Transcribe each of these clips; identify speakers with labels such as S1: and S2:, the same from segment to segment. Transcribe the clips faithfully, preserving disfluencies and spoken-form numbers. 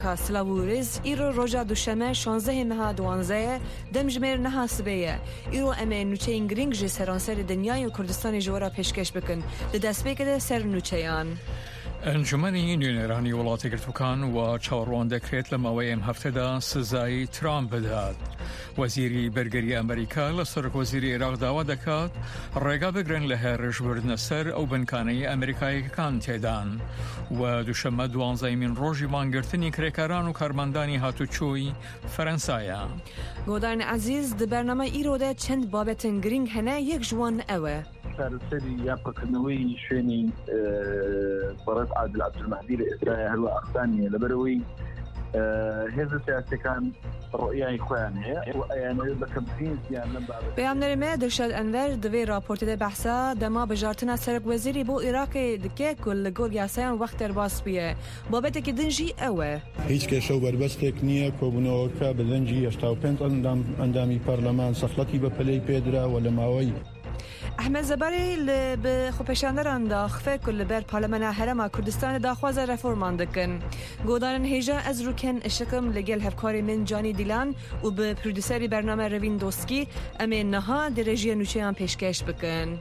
S1: سلاوورز ایرو روژا دوشمه شانزده ماه دوانزه دمجمر نها سبیه ایرو امه نوچه اینگرینگ جی سرانسر دنیای و کردستان جوارا پیشکش بکن لدست بکده سر نوچهان.
S2: انجمنی نوێنەرانی وڵاتی گرتووکان و چاوەڕوان دەکرێت لە ماوەی ئەم هەفتەدا سزای ترامپ بدات. وەزیری بەرگەری ئەمریکا لە سەرۆکوەزیری عێراق داوا دەکات ڕێگا بگرن لە هێرشبردنە سەر ئەو بنکانەی ئەمریکایەکان تێدان و دووشەممە دوانزەیمین ڕۆژی مانگرتنی کرێکاران و کارمەندانی هاتوچۆی فەرەنسایە.
S1: گۆدان عەزیز di بەرنامە ئیرۆدا چەند بابەتن گرنگ هەنە یەک جوان ئەوە.
S3: سەرسەری یاقەکردنەوەی شوێنی بەڕێز عادل عەبدولمەهدی لە ئیسرائیل هەروە ئەخسانیە لەبەرەوەی هێزە سیاسیەکان ڕۆیای خۆیان هەیە ئەیانەوێت بە کەمپینسیان لەم بابەتە.
S1: پێامنەرمە دڵشاد ئەنڤەر دەوێ راپۆرتێدا بەحسا دەما بژارتنا سەرۆکوەزیری بۆ عێراقی دکێ کول لەگۆڵ یاسایان وەخت دەرباس بووە بابەتێکی دنجی ئەوە.
S4: هیچ کێشە و بەربەستێک نییە کۆبوونەوەکە بە دەنجی هەشتا و پێنج ئەندامی پەرلەمان سەخلەتی بە پلەی پێدراوە لە ماوەی
S1: احمد زبری به خوپشاندران داخفه کل بر پارلمان هرم کردستان داخواز رفورمان دکن. گودارن هیجا از روکن اشکم لگل هفکاری من جانی دیلان و به پرودوسری برنامه روین دوسکی امی نها درجی نوچهان پیشکش بکن.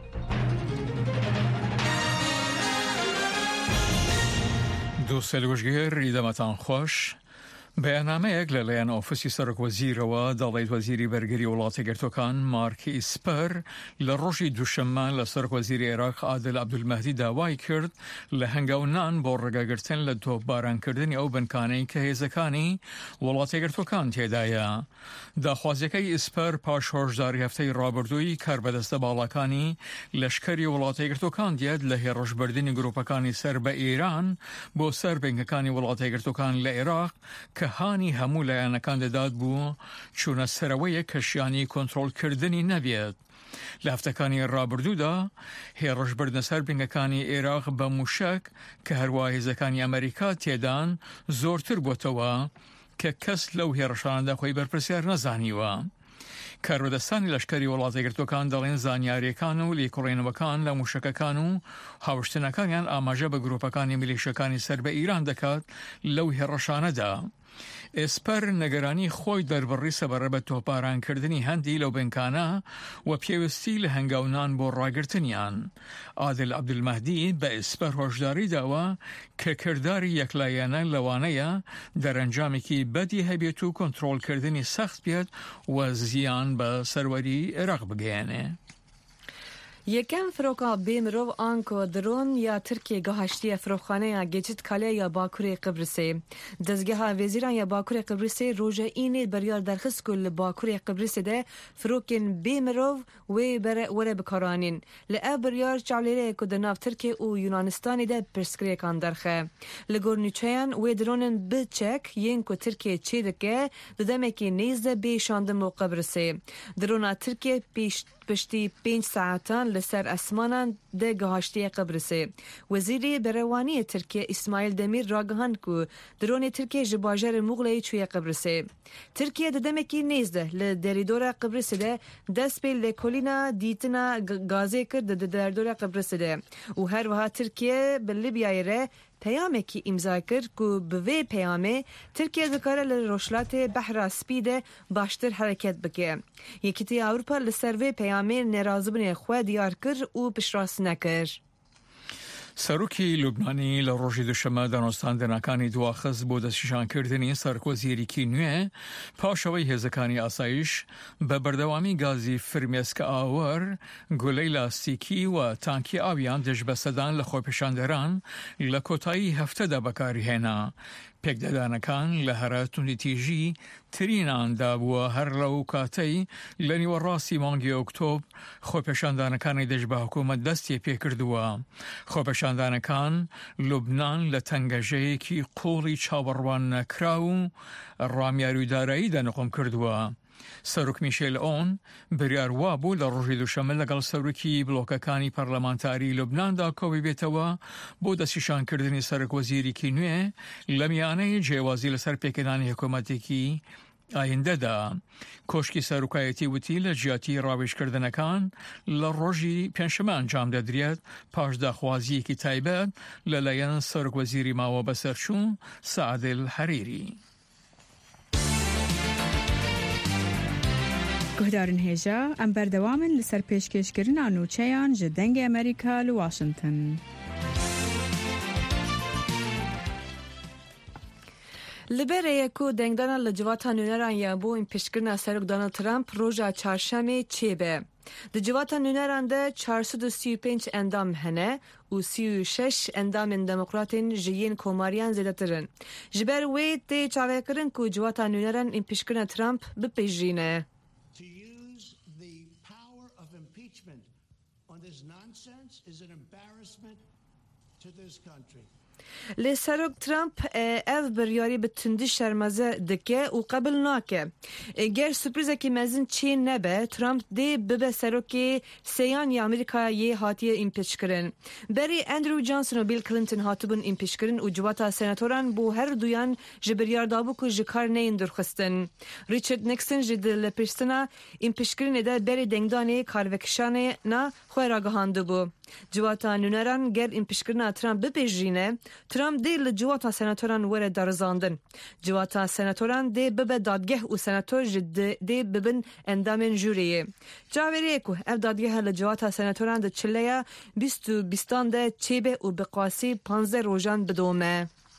S2: دوست لوجگر ایدامتان خوش. بەیانامەیەک لەلایەن ئۆفیسی سەرۆکوەزیرەوە دەڵێت وەزیری بەرگەری وڵاتی گرتووکان مارکی ئیسپەر لە ڕۆژی دووشەممە لە سەرۆکوەزیری عێراق عادل عەبدولمەهدی داوای کرد لە هەنگاونان بۆ ڕێگاگرتن لە تۆپبارانکردنی ئەو بنکانەی کە هێزەکانی وڵاتی گرتووکان تێدایە. داخوازیەکەی ئیسپەر پاش هۆشداری هەفتەی ڕابردووی کاربەدەستە باڵەکانی لەشکەری وڵاتی گرتووکان دیێت لە هێڕەشبردنی گروپەکانی سەر بە ئێران بۆ سەر بنکەکانی وڵاتی گرتووکان لە عێراق کە هانی هەموو لایەنەکان دەدات بوو چوونە سەرەوەیە کەشیانی کۆنتڕۆڵکردنی نەبێت. لە هەفتەکانی ڕابردوودا هێڕەشبردنە سەر بنکەکانی عێراق بە موشک کە هەروە هێزەکانی ئەمریکا تێدان زۆرتر بووتەوە کە کەس لەو هێڕەشانەدا خۆی بەرپرسیار نەزانیوە. کارۆدەستانی لەشکەری وڵاتی گرتووکان دەڵێن زانیاریەکان و لێکۆڵێنەوەکان لە موشەکەکان و هاوشتنەکانیان ئاماژە بە گروپەکانی میلیشەکانی سەر بە ئیران دەکات لەو هێڕەشانەدا. ئێسپەر نەگەرانی خۆی دەربڕی سەبارە بە تۆپارانکردنی هەندی لەو بنکانە و پێویستی لە هەنگاونان بۆ ڕاگرتنیان. عادل عەبدولمەهدی بە ئێسپەر هۆشداری داوە کە کردداری یەکلایەنە لەوانەیە دەرەنجامێکی بەدی هەبێت و کۆنتڕۆڵکردنی سەخت بێت و زیان بە سەروەری عێراق بگەیەنێ.
S1: یکم فروکا بیمرو آنکو درون یا ترکیه گهاشتی فروخانه یا گیجت کاله یا باکوری قبرسه دزگاه وزیران یا باکوری قبرسه روژه اینه بریار درخست کل باکوری قبرسه ده فروکن بیمرو و بر وره بکارانین لعه بریار چالیره که دناف ترکیه و یونانستانی ده پرسکریه کان درخه لگور نیچهان و درونن بچک ین که ترکیه چی دکه ددمه که نیزده بیشاندم و قبرسه درونا ترکیه پیش پشتی پنج ساعتان لسر اسمانان ده گهاشتی قبرسه. وزیری بروانی ترکیه اسماعیل دمیر راگهان کو درون ترکیه جباجر مغلی چوی قبرسه. ترکیه ددمکی نیزده لدریدور قبرسه ده دست به لکولینا دیتنا گازه کرد ده دریدور قبرسه ده و هر وها ترکیه به لیبیای ره پیامه کی امضا کرد که به وی پیامه ترکیه دکاره لروشلات بحر سپیده باشتر حرکت بکه. یکیتی اروپا لسر وی پیامه نرازبنی خواه دیار کرد و پشراس نکرد.
S2: سەرۆکی لوبنانی لە ڕۆژی دووشەممە دانوستاندنەکانی دواخست بۆ دەستنیشانکردنی سەرۆکوەزیرێکی نوێ پاشەوەی هێزەکانی ئاسایش بە بەردەوامی گازی فرمێسکە ئاوەر گولەی لاستیکی و تانکی ئاویان دژ بەسەدان لە خۆپیشاندەران لە کۆتایی هەفتەدا بەکارهێنا. پێکدەدانەکان لە هەراتونی تیژی تریناندا بووە هەر لەو کاتەی لە نیوەڕاستی مانگی ئۆکتۆبر خۆپیشاندانەکانی دەست بە حکوومەت دەستی پێکردووە. خۆپیشاندانەکان لوبنان لە تەنگەژەیەکی قوڵی چاوەڕوان نەکرا و ڕامیاروودارایی دەنقم کردووە. سەرۆک میشێل ئۆن بریار وا بوو لە ڕۆژی دووشەممە لەگەڵ سەرۆکی بڵۆکەکانی پەرلەمانتاری لوبناندا کۆبی بێتەوە بۆ دەستنیشانکردنی سەرۆکوەزیرێکی نوێ لە میانەی جێوازی لەسەر پێکردانی حکوومەتێکی ئایندەدا کۆشکی سەرۆکایەتی وتی لە جیاتی ڕاوێژکردنەکان لە ڕۆژی پێنجشەمە ئەنجام دەدرێت پاش داخوازیەکی تایبەت لەلایەن سەرۆکوەزیری ماوە بەسەرچوو سەعد الحەریری.
S5: گهدارن هێژە ئەم بەردەوامن لەسەر پێشکەشکردنا نوچەیان ji dengê Amerîka li Washington.
S1: Li ku dengdana li civata nûneran ya bû pêşkirina Serok Donald Trump roja çarşemê çêbe. Di civata nûneran de çar sed û sî û pênc endam hene û sî û şeş endamên demokratên ji yên komariyan zêdetir in. Ji ber wê tê çavekirin ku civata nûneran ên pêşkirina Trump bipêjîne.
S6: To use the power of impeachment on this nonsense is an embarrassment to this country.
S1: Li Serok Trump ev biryarî bi tundî şermeze dike û qebil nake. Ger sürprizekî mezin çê nebe, Trump dê bibe serokê sêyan ya Amerîkayê hatiye împêşkirin. Berî Andrew Johnson û Bill Clinton hatibûn împêşkirin û civata senatoran bû her duyan ji biryar dabû ku ji kar neyên durxistin. Richard Nixon ji li pêştina împêşkirinê de berê dengdanê karvekişanê na xwe ragihandibû. Civata nûneran ger împêşkirina Trump bipêjîne, Trump dê li civata senatoran were darizandin. Civata senatoran dê bibe dadgeh û senator ji dê bibin endamên jûriyê. Caveriyê ku ev dadgeha li civata senatoran di çileya bîst û bîstan de çêbe û bi qasî panzdeh rojan bidome.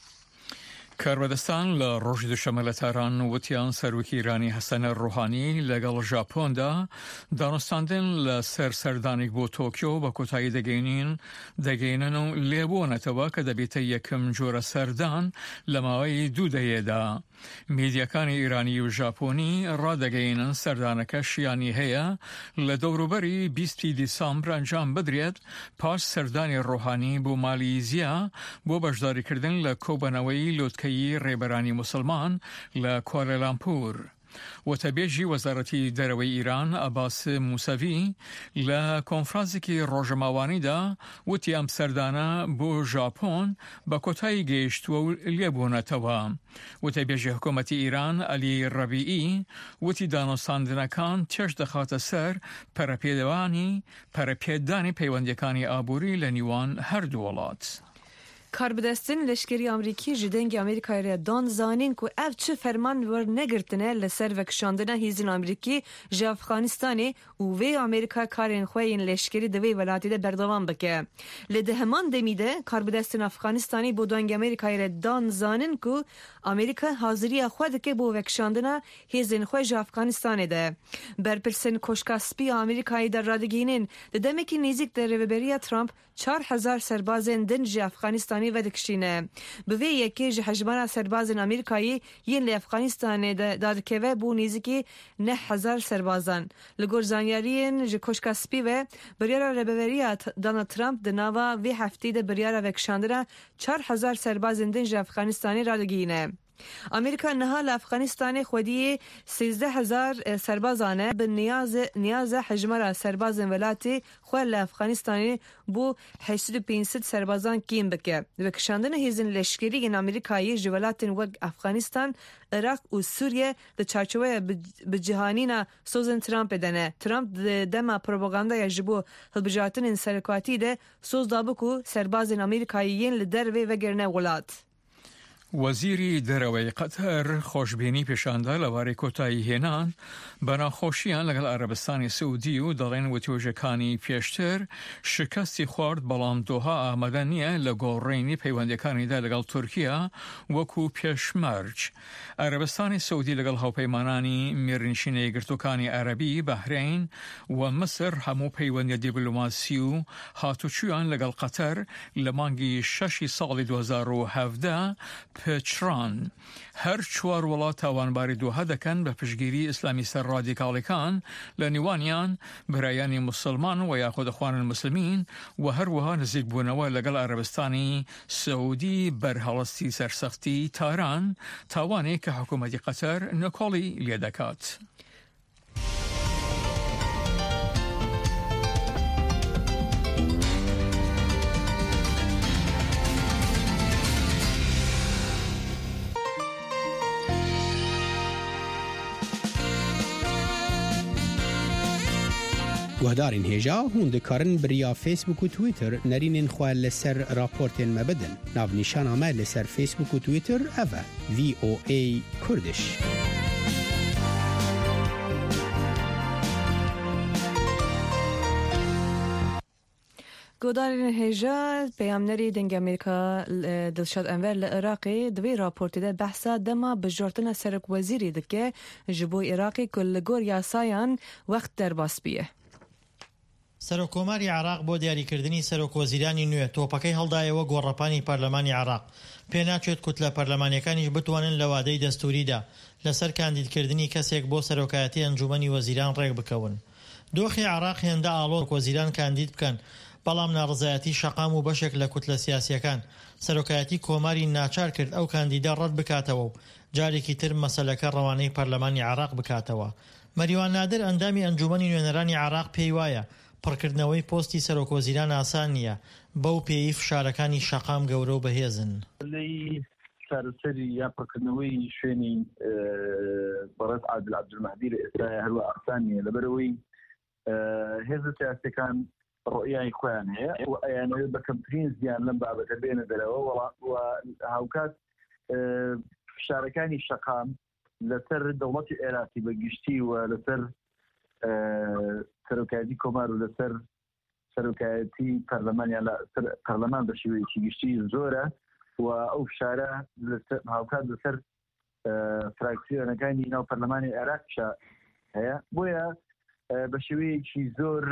S2: کاربەدەستان لە ڕۆژی دووشەمە لە تاران وتیان سەرۆکی ئیرانی حەسەن ڕۆحانی لەگەڵ ژاپۆندا دانوستاندن لە سەر سەردانێک بۆ تۆکیۆ بە کۆتایی دەگەینین دەگەینن و لێبوونەتەوە کە دەبێتە یەکەم جۆرە سەردان لە ماوەی دوو دەیەدا. میدیەکانی ئیرانی و ژاپۆنی ڕادەگەینن سەردانەکە شیانی هەیە لە دەوروبەری بیستی دیسامبر ئەنجام بدرێت پاش سەردانی ڕۆحانی بۆ مالیزیا بۆ بەشداریکردن لە کۆبەنەوەی لۆتکەی ڕێبەرانی مسلمان لە کوالالامپور. وتەبێژی وەزارەتی دەرەوەی ئیران ئەباس موسەوی لە کۆنفرانسێکی ڕۆژەماوانیدا وتی ئەم سەردانە بۆ ژاپۆن بە کۆتایی گەیشتووە و لێبوونەتەوە. وتەبێژی حکوومەتی ئیران ئەلی ڕەبیئی وتی دانوستاندنەکان چێژ دەخاتە سەر پەرەپێدەوانی پەرەپێدانی پەیوەندیەکانی ئابووری لە نیوان هەردوو وڵات.
S1: Karbidestin leşkerî Amerîkî ji dengê Amerîkayê re dan zanîn ku ev çi ferman wernegirtine li ser vekişandina hêzên Amerîkî ji Efxanistanê û vê Amerîka karên xwe yên leşkerî di vê welatî de berdewam bike. Li di heman demî de Karbidestin Efxanistanê bo dengê Amerîkayê re dan zanîn ku Amerîka haziriya xwe dike bo vekişandina hêzên xwe ji Efxanistanê de. Berpirsên Koşka Spî Amerîkayê de radigînin di demekî nêzik de rêveberiya Trump çar hezar serbazên din ji Efxanistanê vedikişîne. Bi vê yekê ji hejmara serbazên Amerîkayê yên li Efxanistanê de dadikeve bû nêzîkî neh hezar serbazan. Li gor zanyariyên ji Koşka Spî ve biryara rêveberiya Donald Trump di nava vê heftê de biryara vekişandina çar hezar serbazên din ji Efxanistanê radigîne. Amerîka niha li Efxanistanê xwediyê sêzdeh hezar serbazan e bi niyaza hejmara serbazên welatê xwe li Efxanistanê bû heşt û pênc sed serbazan kêm bike. Vekişandina hêzên leşkerî yên Amerîkayê ji welatên wek Efxanistan, Iraq û Sûriye di çarçoveya bicîhanîna sozên Trumpê de ne. Trump di dema propagandaya ji bo hilbijartinên serokatî de soz dabû ku serbazên Amerîkayê yên li dervê vegerine welat.
S2: وەزیری دەرەوەی قەتەر خۆشببینی پێشاندا لەوارەی کۆتایی هێنان بەناخۆشییان لەگەڵ عەرەبستانی سعودی و دەڵێن وتیۆژەکانی پێشتر شکستی خوارد بەڵام دۆها ئامادە نییە لە گۆڕینی پەیوەندیەکانیدا لەگەڵ تورکیا وەکو پێشمەرج. عەرەبستانی سعودی لەگەڵ هاوپەیمانانی میێرنشینە یەکگرتووەکانی عەرەبی بەحرین و مسر هەموو پەیوەندیە دیپلۆماسی و هاتوچویان لەگەڵ قەتەر لە مانگی شەشی ساڵی دوو هەزار و هەڤدە پێچران. هەر چوار وڵات تاوانباری دۆها دەکەن بە پشگیری ئیسلامی سەر ڕادیکاڵەکان لە نێوانیان برایانی مسلمان و یاخودەخوانن مسلمین و هەروەها نزیکبوونەوە لەگەڵ عەرەبستانی سعودی بەرهەڵستی سەرسەختی تاران تاوانێک کە حکوومەتی قەتەر نەکۆڵی لێ دەکات.
S7: گهدارین هجا هون دکارن بریا فیسبوک و تویتر نرینین خواه لسر راپورتین مبدن. ناو نشان آمد لسر فیسبوک و تویتر اوه وی او ای کردش.
S1: گودارین هجا پیامنری دنگ امریکا دلشاد انور لعراقی دوی راپورتی ده بحثا دما بجارتنا سرک وزیری دکه جبو عراقی کل گور یاسایان وقت در باس بیه.
S8: سەرۆکۆماری عراق بۆ دیاریکردنی سەرۆکوەزیرانی نوێ تۆپەکەی هەڵدایەوە گۆڕەپانی پەرلەمانی عراق پێناچێت کوتلە پەرلەمانیەکانیش بتوانن لە وادەی دەستوریدا لەسەر کاندیدکردنی کەسێک بۆ سەرۆکایەتی ئەنجومەنی وەزیران ڕێک بکەون. دۆخی عراق هێندە ئاڵۆ وەزیران کاندید بکەن، بەڵام ناڕزایەتی شەقام و بەشێک لە کوتلە سیاسیەکان سەرۆکایەتی کۆماری ناچار کرد ئەو کاندیدا ڕەت بکاتەوە و جارێکی تر مەسەلەکە ڕەوانەی پەرلەمانی عراق بکاتەوە. مەریوان نادر ئەندامی ئەنجومەنی نوێنەرانی عراق پێی وایە پڕکردنەوەی پۆستی سەرۆکوەزیران ئاسان نییە، بەو پێی فشارەکانی شەقام گەورە و بەهێزن.
S3: لەی سەرسەری یا پڕکردنەوەی شوێنی بەڕێز عادل عەبدولمەهدی لە ئێستا هەروە ئاسان نییە، لەبەرەوەی هێزە سیاسیەکان ڕۆیای خۆیان هەیە و ئەیانەوێت بە کەمترین زیان لەم بابەتە بێنە دەرەوە و هاوکات فشارەکانی شەقام لەسەر دەوڵەتی عێراقی بەگشتی و لەسەر سەرۆکایەتی کۆمار و لەسەر سەرۆکایەتی پەرلەمانیان پەرلەمان بە شێوەیەکی گشتی زۆرە و ئەو فشارە هاوکات لەسەر فراکسیۆنەکانی ناو پەرلەمانی عێراقیشە هەیە، بۆیە بە شێوەیەکی زۆر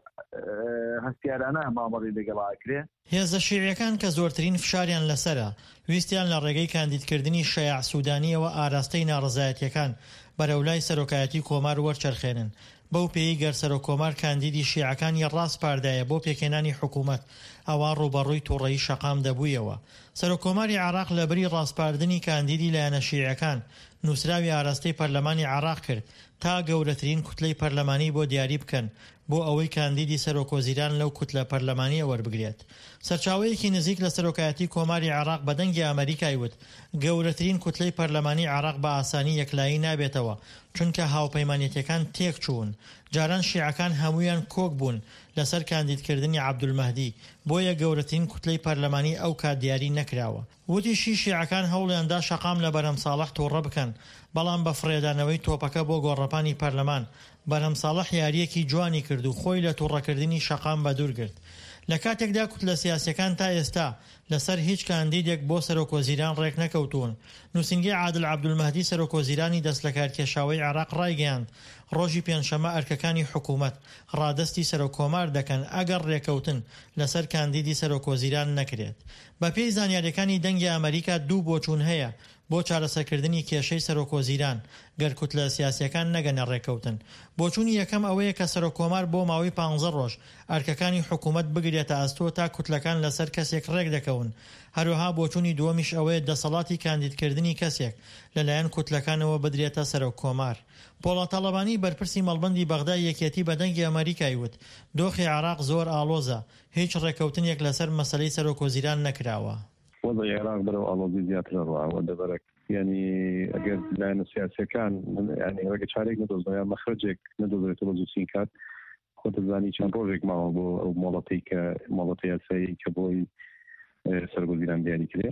S3: هەستیارانە مامەڵی لەگەڵاکرێ.
S8: هێزە شیعیەکان کە زۆرترین فشاریان لەسرە ویستیان لە ڕێگەی کاندیدکردنی شەیاع سوودانیەوە ئاراستەی ناڕزایەتیەکان بەرەولای سەرۆکایەتی کۆمار وەرچەرخێنن. بەو پێی گەر سەرۆکۆمار کاندیدی شیعەکانی ڕاست پاردایە بۆ پێکێنانی حکوومەت ئەوە ڕوبەڕووی تووڕەیی شەقام دەبوویەوە. سەرۆکۆماری عراق لەبەری ڕاستپاردنی کاندیدی لایەنە شیعەکان نووسراوی ئاراستەی پەرلەمانی عراق کرد تا گەورەترین کوتلەی پەرلەمانی بۆ دیاری بکەن بۆ ئەوەی کاندیدی سەرۆکوەزیران لەو کوتلە پەرلەمانیە وەربگرێت. سەرچاوەیەکی نزیک لە سەرۆکایەتی کۆماری عراق بە دەنگی ئەمریکای وت گەورەترین کوتلەی پەرلەمانی عراق بە ئاسانی یەکلایی نابێتەوە چونکە هاوپەیمانیەتەکان تێک چوون. جاران شیعەکان هەمویان کۆک بوون لەسەر کاندیدکردنی عەبدولمەهدی، بۆیە گەورەترین کوتلەی پەرلەمانی ئەو کات دیاری نەکراوە. وتیشی شیعەکان هەوڵیاندا شەقام لە بەرەم ساڵح تووڕە بکەن، بەڵام بە فڕێدانەوەی تۆپەکە بۆ گۆڕەپانی پەرلەمان بەرەم ساڵح یاریەکی جوانی کرد و خۆی لە تووڕەکردنی شەقام بەدوور گرت. لە کاتێکدا کوتلە سیاسیەکان تا ئێستا لەسەر هیچ کاندیدێک بۆ سەرۆکوەزیران ڕێک نەکەوتون. نووسنگی عادل عەبدولمەهدی سەرۆکوەزیرانی دەست لە کارکێشاوەی عراق ڕایگەیاند ڕۆژی پێنجشەمە ئەرکەکانی حکوومەت ڕادستی سەرۆکۆمار دەکەن ئەگەر ڕێکەوتن لەسەر کاندیدی سەرۆکوەزیران نەکرێت. بە پێی زانیاریەکانی دەنگی ئەمریکا دوو بۆچوون هەیە بۆ چارەسەرکردنی کێشەی سەرۆکوەزیران گەر کوتلە سیاسیەکان نەگەنە ڕێکەوتن. بۆچوونی یەکەم ئەوەیە کە سەرۆکۆمار بۆ ماوەی پانزە ڕۆژ ئەرکەکانی حکوومەت بگرێتە ئەستۆ تا کوتلەکان لەسەر کەسێک ڕێک دەکەون. هەروەها بۆچوونی دووەمیش ئەوەیە دەسەڵاتی کاندیدکردنی کەسێک لەلایەن کوتلەکانەوە بدرێتە سەرۆکۆمار. پۆڵە تەڵەبانی بەرپرسی مەڵبەندی بەغدای یەکێتی بە دەنگی ئەمریکای وت دۆخی عراق زۆر ئاڵۆزە، هیچ ڕێکەوتنێک لەسەر مەسەلەی سەرۆکوەزیران نەکراوە.
S9: وضعی عراق بەرەو ئاڵۆزی زیاتر ڕاوە دەبەرێک یعنی ئەگەر لایەنە سیاسیەکان ینی ڕێگە چارێک نەدۆزنەوە یا مەخرجێک نەدۆزرێتەوە زووسین کات خۆتە زانی چەند ڕۆژێک ماوە بۆ ئەو مۆڵەتەی کە مۆڵەتە یاسایی کە بۆی سەرۆکوەزیران دیاری کرێ.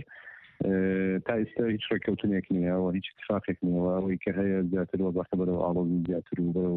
S9: تا ئێستا هیچ ڕێکەوتنێک نییە و هیچ اتفاقێک نییەوە ئەوەی کە هەیە زیاتر وەزعەکە بەرەو ئاڵۆزی زیاتر و بەرەو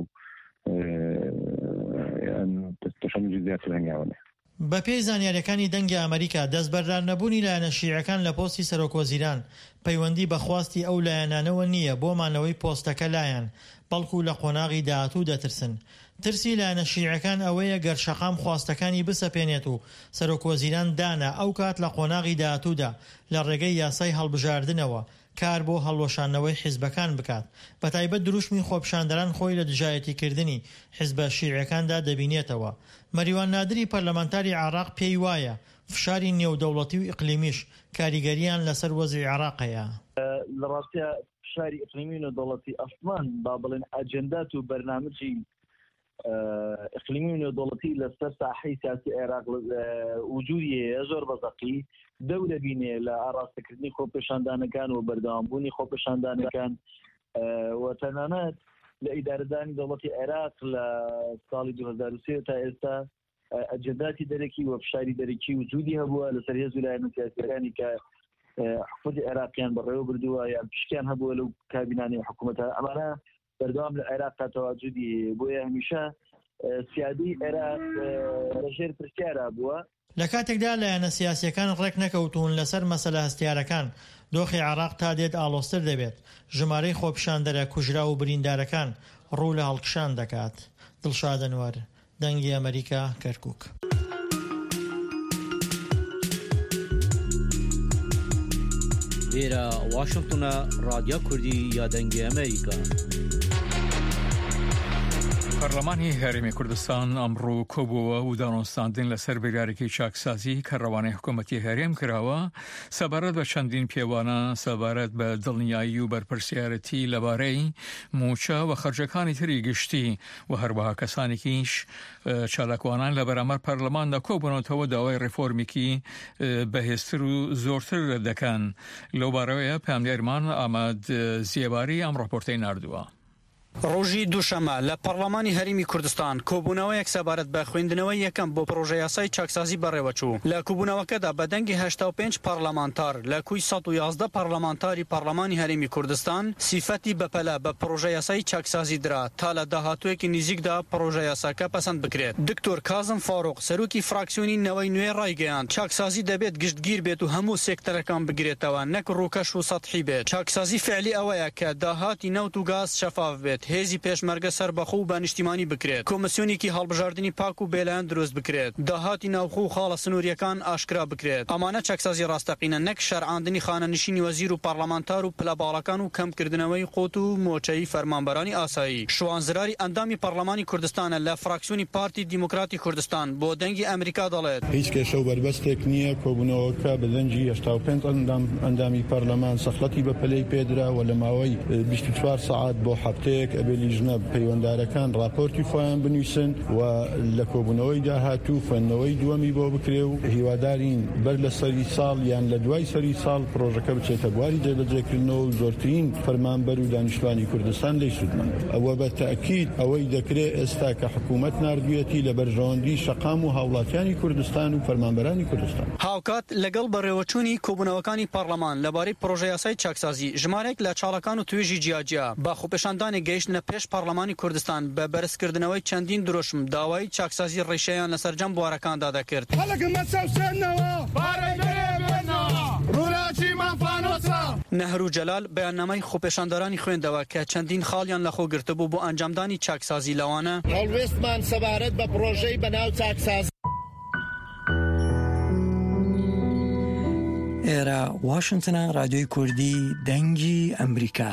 S9: تەشەنجی زیاتر هەنگاوەنێ.
S8: بە پێی زانیاریەکانی دەنگی ئەمریکا دەستبەردار نەبوونی لایەنە شیعەکان لە پۆستی سەرۆکوەزیران پەیوەندی بە خواستی ئەو لایەنانەوە نییە بۆ مانەوەی پۆستەکە لایەن، بەڵکو لە قۆناغی داهاتوو دەترسن. ترسی لایەنە شیعەکان ئەوەیە گەر شەقام خواستەکانی بسەپێنێت و سەرۆکوەزیران دانا ئەو کات لە قۆناغی داهاتوودا لە ڕێگەی یاسای هەڵبژاردنەوە کار بۆ هەڵوەشانەوەی حیزبەکان بکات. بە تایبەت دروشمی خۆپشاندەران خۆی لە دژایەتیکردنی حیزبە شیعەکاندا دەبینێتەوە. مەریوان نادری پەرلەمانتاری عراق پێی وایە فشاری نێودەوڵەتی و ئیقلیمیش کاریگەریان لەسەر وەزعی عراقەیە.
S3: لە ڕاستیە فشاری ئیقلیمی و دەوڵەتی ئەسمان با بڵێن ئەجەندات و بەرنامجی ئیقلیمی و نێودەوڵەتی لەسەر ساحەی سیاسی عێراق وجودیە زۆر بەزەقی دەورە بینێ لە ئاراستەکردنی خۆپێشاندانەکان و بەردەوامبوونی خۆپێشاندانەکان و تەنانەت لە ئیدارەدانی دەوڵەتی عێراق لە ساڵی دوو هەزار و سێ تا ئێستا ئەجنداتی دەرەکی و فشاری دەرەکی وجودی هەبووە لەسەر هێز و لایەنە سیاسیەکانی کە حکومەتی عێراقیان بەڕێوە بردووە یان پشتیان هەبووە لەو کابینانی حکوومەتە ئەمانە بەردەوام لە عێراق تا تەواجودی بۆیە هەمیشە سیادی عێراق لەژێر پرسیارە بووە.
S8: لە کاتێکدا لایەنە سیاسیەکان ڕێک نەکەوتون لەسەر مەسەلە هەستیارەکان دۆخی عێراق تا دێت ئاڵۆستر دەبێت، ژمارەی خۆپیشاندەرە کوژرا و بریندارەکان ڕوو لە هەڵکشان دەکات. دڵشاد ئەنوەر، دەنگی ئەمریکا، کەرکووک.
S10: لێرە واشنگتنە رادیۆ کوردی یا دەنگی ئەمریکا.
S2: پەرلەمانی هەرێمی کوردستان ئەمڕۆ کۆبووە و دانوستاندن لەسەر بریارێکی چاکسازی کە ڕەوانەی حکوومەتی هەرێم کراوە سەبارەت بە چەندین پێوانە سەبارەت بە دڵنیایی و بەرپرسیارەتی لەبارەی موچە و خەرجەکانی تری گشتی و هەروەها کەسانێکیش چالاکوانان لە بەرامبەر پەرلەماندا کۆبوونەوە داوای ڕێفۆرمێکی بەهێزتر و زۆرتر دەکەن. لەو بارەوەیە پاملێرمان ئاماد زیێباری ئەم ڕاپۆرتەی ناردووە.
S11: ڕۆژی دووشەمە لە پەرلەمانی هەرێمی کوردستان کۆبوونەوەیەک سەبارەت بە خوێندنەوەی یەکەم بۆ پرۆژە یاسای چاکسازی بەڕێوەچوو. لە کۆبوونەوەکەدا بە دەنگی هەشتا و پێنج پەرلەمانتار لە کوی سەد و یازدە پەرلەمانتاری پەرلەمانی هەرێمی کوردستان سیفەتی بەپەلە بە پرۆژە یاسای چاکسازی درا تا لە داهاتوویەکی نزیکدا پرۆژە یاساکە پەسەند بکرێت. دکتۆر کازم فاروق سەرۆکی فراکسیۆنی نەوەی نوێ ڕایگەیاند چاکسازی دەبێت گشتگیر بێت و هەموو سێکتەرەکان بگرێتەوە، نەک ڕووکەش و سەتحی بێت. چاکسازی فعلی ئەوەیە کە داهاتی نەوت و گاز شەفاف بێت، هێزی پێشمەرگە سەربەخۆ و بە نیشتیمانی بکرێت، کۆمسیۆنێکی هەڵبژاردننی پاک و بێلایەن دروست بکرێت، داهاتی ناوخۆ و خاڵە سنووریەکان ئاشکرا بکرێت. ئەمانە چاکسازی ڕاستەقینە، نەک شەرعاندنی خانەنشینی وەزیر و پەرلەمانتار و پلەباڵەکان و کەمکردنەوەی قوت و مۆچەی فەرمانبەرانی ئاسایی. شوانزراری ئەندامی پەرلەمانی کوردستانە لە فراکسیۆنی پارتی دیموکراتی کوردستان بۆ دەنگی ئەمریکا دەڵێت
S4: هیچ کێشە و بەربەستێک نییە کۆبوونەوەکە بە دەنگی هەشتا و پێنج ئەندامی پەرلەمان سەخلەتی بە پلەی پێدرا و لە ماوەی بیست و چوار سەعات بۆ هەفتەیەک ئەبێ لیژنە پەیوەنددارەکان راپۆرتی خۆیان بنووسن و لە کۆبوونەوەی داهاتوو خوێندنەوەی دووەمی بۆ بکرێ و هیوادارین بەر لە سەری ساڵ یان لە دوای سەری ساڵ پرۆژەکە بچێتە بواری جێبەجێکردنەوە و زۆرترین فەرمانبەر و دانیشتوانی کوردستان لێی سوودمەند. ئەوە بە تەئکید ئەوەی دەکرێت ئێستا کە حکوومەت ناردویەتی لە بەرژەوەندی شەقام و هاوڵاتیانی کوردستان و فەرمانبەرانی کوردستان.
S11: هاوکات لەگەڵ بەڕێوەچوونی کۆبوونەوەکانی پەرلەمان لەبارەی پرۆژە یاسای چاکسازی ژمارەیەک لە چاڵەکان و توێژی جیاجیا با خۆپێشاندانی گەیشتنە پێش پەرلەمانی کوردستان بە بەرزکردنەوەی چەندین درۆشم داوای چاکسازی ڕێشەیان لەسەر جەم بوارەکاندا دەکرد. نەهرو جەلال بەیاننامەی خۆپێشاندەرانی خوێندەوە کە چەندین خاڵیان لەخۆ گرتبوو بۆ ئەنجامدانی چاکسازی لەوانە
S12: هەڵوێستمان سەبارەت بە پرۆژەی بەناو چاکسازی.
S13: ئێرە واشنگتنە رادیۆی کوردی دەنگی ئەمریکا.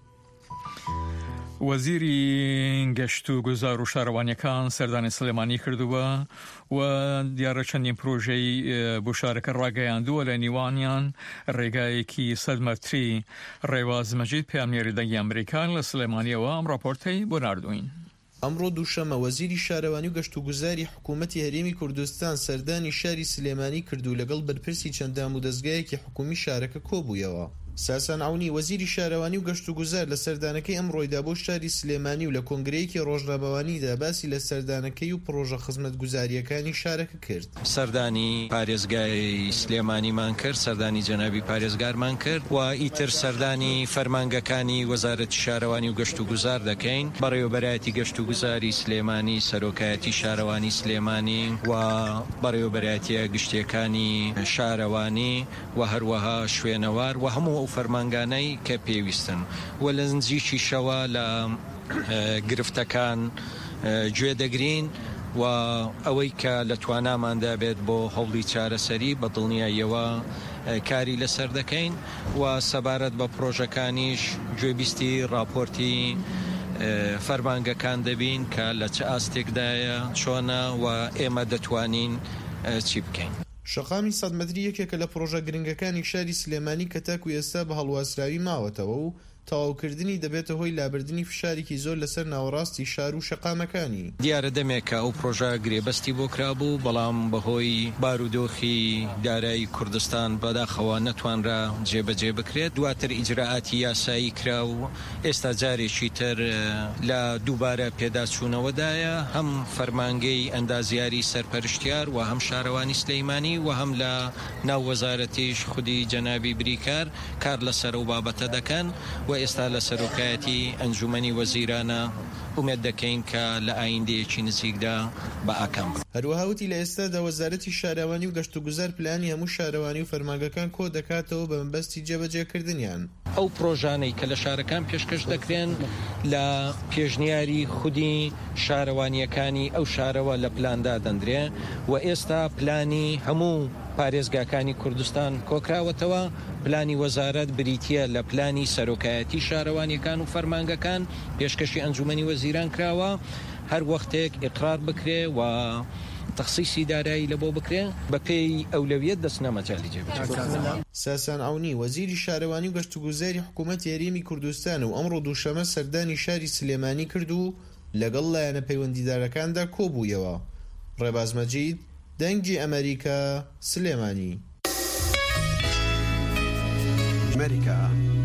S2: وەزیری گەشت و گوزار و شارەوانیەکان سەردانی سلێمانی کردووە و دیارە چەندین پرۆژەی بۆ شارەکە ڕاگەیاندووە لە نیوانیان ڕێگایەکی سەد مەتری. ڕێواز مەجید پاملێری دەنگی ئەمریکا لە سلێمانیەوە ئەم راپۆرتەی بۆ ناردوین.
S14: ئەمڕۆ دووشەمە وەزیری شارەوانی و گەشت و گوزاری حکوومەتی هەرێمی کوردستان سەردانی شاری سلێمانی کردو لەگەڵ بەرپرسی چەندام و دەستگایەکی حکومی شارەکە کۆبوویەوە. ساسان عونی وەزیری شارەوانی و گەشت و گوزار لە سەردانەکەی ئەم ڕۆیدا بۆ شاری سلێمانی و لە کۆنگرەیەکی ڕۆژنامەوانیدا باسی لە سەردانەکەی و پرۆژە خزمەت گوزاریەکانی شارەکە کرد.
S15: سەردانی پارێزگای سلێمانیمان کرد، سەردانی جەنابی پارێزگارمان کرد و ئیتر سەردانی فەرمانگەکانی وەزارەتی شارەوانی و گەشت و گوزار دەکەین. بەڕێوەبەرایەتی گەشت و گوزاری سلێمانی، سەرۆکایەتی شارەوانی سلێمانی و بەڕێوەبەرایەتیە گشتیەکانی شارەوانی و هەروەها شوێنەوار و هەموو و فەرمانگانەی کە پێویستن و لە نزیکی شەوە لە گرفتەکان گوێ دەگرین و ئەوەی کە لە تواناماندا بێت بۆ هەوڵی چارەسەری بە دڵنیاییەوە کاری لەسەر دەکەین و سەبارەت بە پرۆژەکانیش گوێبیستی راپۆرتی فەرمانگەکان دەبین کە لە چه ئاستێکدایە چۆنە و ئێمە دەتوانین چی بکەین.
S14: شەقامی سەد مەتری یەکێکە لە پرۆژە گرنگەکانی شاری سلێمانی کە تاکو ئێستا بە هەڵواسراوی ماوەتەوە و تەواوکردنی دەبێتە هۆی لابردنی فشارێکی زۆر لەسەر ناوەڕاستی شار و شەقامەکانی.
S15: دیارە دەمێکە ئەو پرۆژە گرێبەستی بۆ کرابوو، بەڵام بەهۆی بارودۆخی دارایی کوردستان بەداخەوە نەتوانرا جێبەجێ بکرێت. دواتر ئیجراعاتی یاسایی کرا و ئێستا جارێکی تر لە دووبارە پێداچوونەوەدایە هەم فەرمانگەی ئەندازیاری سەرپەرشتیار و هەم شارەوانی سلەیمانی و هەم لە ناو وەزارەتیش خودی جەنابی بریکار کار لەسەر و بابەتە دەکەن و ئێستا لە سەرۆکایەتی ئەنجومەنی وەزیرانە ئومێد دەکەین کە لە ئایندەیەکی نزیکدا بە ئاکام.
S14: هەروەها وتی لە ئێستادا وەزارەتی شارەوانی و گەشت و گوزار پلانی هەموو شارەوانی و فەرمانگەکان کۆ دەکاتەوە بە مەبەستی جێبەجێکردنیان.
S15: ئەو پرۆژانەی کە لە شارەکان پێشکەش دەکرێن لە پێشنیاری خودی شارەوانیەکانی ئەو شارەوە لە پلاندا دەندرێ و ئێستا پلانی هەموو پارێزگاکانی کوردستان کۆکراوەتەوە. پلانی وەزارەت بریتیە لە پلانی سەرۆکایەتی شارەوانیەکان و فەرمانگەکان پێشکەشی ئەنجومەنی وەزیران کراوە، هەر وەختێک ئیقرار بکرێ و تەخسیسی دارایی لە بۆ بکرێ بە پێی ئەولەویەت دەستنە مەجالی جێبەجێ.
S14: ساسان عونی وەزیری شارەوانی و گەشت و گوزاری حکوومەتی هەرێمی کوردستان و ئەمڕۆ دووشەمە سەردانی شاری سلێمانی کرد و لەگەڵ لایەنە پەیوەندیدارەکاندا کۆبوویەوە. ڕێباز مەجید، دەنگی ئەمریکا، سلێمانی.
S16: ئەمریکا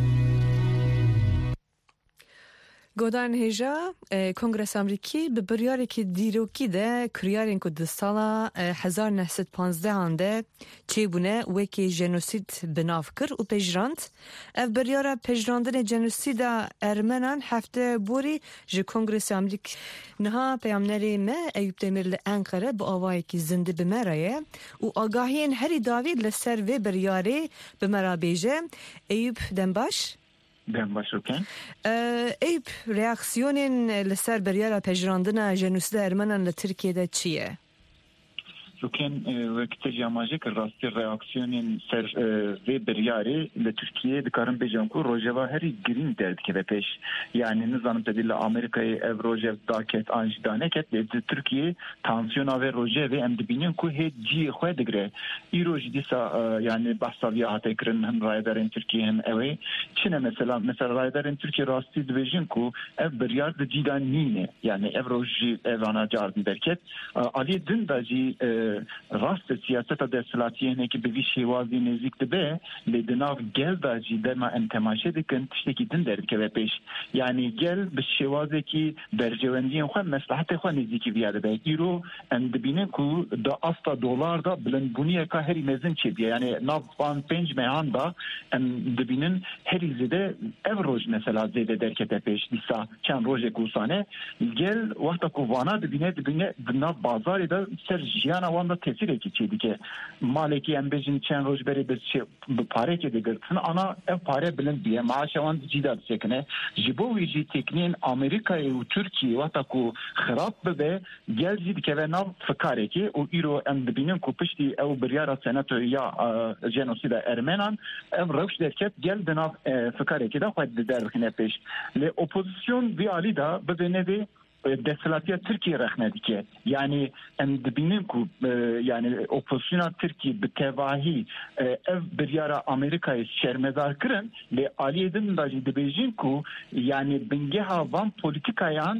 S1: گۆدان هێژا کۆنگرەس ئەمریکی بە بڕیارێکی دیرۆکی de کریارên ku di sala hezar neh sed panzdehan de çêbûne wekî jenosîd binav kir û pejrand. Ev biryara pejrandinê jenosîda Ermenan hefte borî ji Kongresê Amerîkî niha peyamnerê me Eyüp Demir li Enqere bi avayekî zindî bi me re ye û agahiyên herî davî li ser vê biryarê bi me ra bêje. Eyüp dembaş.
S3: Dembaşoken.
S1: Eyüp, reaksiyonên li ser biryara pejrandina jenosîda Ermenan li Tirkiyeyê çi ye?
S3: Şoken vektir yamajek rastî reaksiyonên ser vê biryarê li Tirkiyeyê dikarin bêjin ku rojeva herî girîng derdikeve pêş. Yani nizanim te dî li Amerîkayê ev rojev daket an jî daneket lê di Tirkiyeyê tansiyona vê rojevê em dibînin ku hê ciyê xwe digre. Îro jî dîsa yani behsa vî hate kirin him rayedarên Tirkiyê him ew ê. Çi ne mesela? Mesela rayedarên Tirkiye rastî dibêjin ku ev biryar di cîda nîne. Yani ev roj jî evana cardin derket. Aliyê din da jî rast siyaseta desthilatiyê ki bi vî şêwazî nêzik dibe lê di nav gel da jî dema em temaşe dikin tiştekî din derdikeve pêş. Yani gel bi şêwazekî bercewendiyên xwe meslahetê xwe nêzîkî viya dibe. Îro em dibînin ku di asta dolar da bilindbûniyeka herî mezin çêbiye. Yani nav van pênc mehan da em dibînin herî zêde ev roj mesela zêde derkete pêş. Dîsa çend rojek wîsane gel wexta ku vana dibîne dibîne di nav bazarê da ser jiyana wan da tesireki çêdike. Malekî em bêjin çend roj berê bi parekê digirtin ana ev pare bilind biye maaşa wan cîda diçekine. Ji bo wî jî tekniyên Amerîkayê û Tirkiyê wexta ku xirab bibe gel jî dikeve nav fikarekê û îro em dibînin ku piştî ew biryara senatoya jenosîda Ermenan ev rewş derket gel di nav fikarekê da xwe derdixine pêş. Lê opozisyon vî alî da bibe nevê desthilatya Türkiye rexne dike. Yani em dibînin ku yani opozisyona Türkiye bi tevahî ev biryara Amerikayê şermezar kirin lê aliyê din da jî dibêjin ku yani bingeha van polîtikayan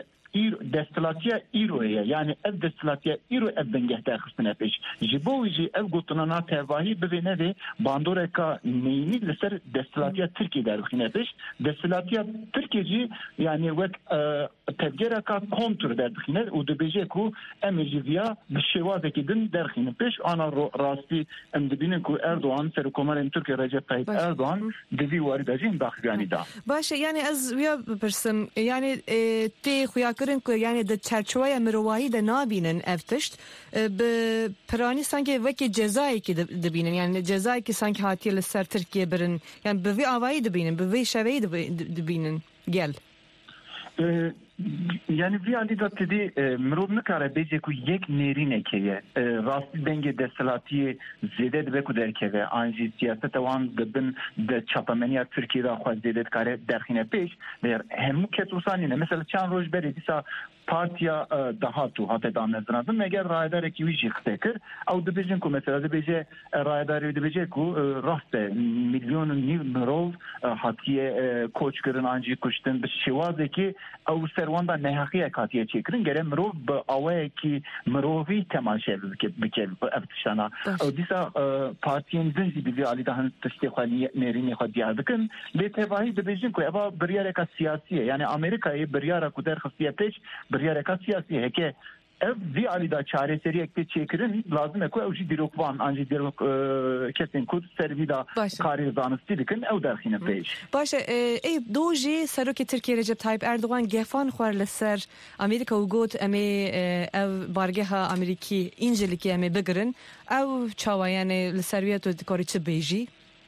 S3: desthilatya îroye yani ev desthilatya îro ev bingeh derxistine pêş. Ji bo wî jî ev gotinana tevahî bibe nevê bandoreka neyînî li ser desthilatya Tirkiye derxîne pêş. Desthilatya Tirkiye jî yani wek tevgereka kontr derdixîne û dibêje ku em ê jî viya bi şêwazekî din derxînin pêş. Ana rastî em dibînin ku Erdoğan serokkomarên Tirkiye Recep Tayyip Erdoğan di vî warî de jî daxuyanî da.
S1: Baş yani ez viya bipirsim yani tê xuya kirin ku yani de çerçeveya mirovahî de nabînin ev tişt bi piranî sanki wekî cezayekî dibînin yani cezayekî sanki hatiye li ser Tirkiye birin yani bi vî avayî dibînin bi vî şeveyî dibînin gel.
S3: yani vî alî da tedî mirov nikare bêje ku yek nêrînekê ye rastî dengê desthilatiyê zêde dibe ku derkeve an jî siyaseta wan dibin de çapemeniya Tirkiyeyê de xwe zêde dikare derxîne pêş lê hemû kes wisa nîne mesela çand roj berê dîsa partiya dahatu hate damezdiradin eğer rayedarekî wî jî xite kir ew dibêjin ku mesela dibêje rayedarî dibêje ku rast e milyonên nîv mirov hatiye koç kirin an jî kuştin bi şêwazekî ew serwan da neheqiyek hatiye çêkirin gere mirov bi awayekî mirovî temaşe bike ev tiştana ew dîsa partiyên din jî bi vî alî de hin tiştê xwe nêrînê xwe diyar dikin lê tevahî dibêjin ku eva biryareka siyasî ye yani Amerîkayê biryara ku derxistiye pêş biryareka siyasî heke ev vî alî da çareseriyek tê çêkirin lazim e ku ew jî dîrokvan an jî dîrok kesên ku ser vî da karê zanistî dikin ew derxîne pêş.
S1: Baş e ey dû jî Serokê Tirkiye Recep Tayyip Erdogan gefan xwar li ser Amerîka û got em ê ev bargeha Amerîkî încelikê em ê bigirin ew çawa yani li ser wî tu dikarî çi bêjî?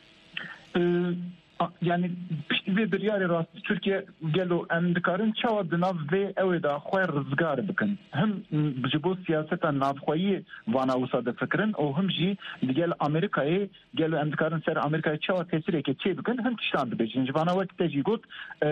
S3: Yani ve bir yere rastı Türkiye gelo em dikarin çawa dinav ve evda xwe rizgar bikin hem ji bo siyaseta navxwayî vana wisa de fikirin û hem jî digel Amerîkayê gelo em dikarin ser Amerîkayê çawa tesireke çê bikin hem tiştan dibêjin ji vana wek te jî got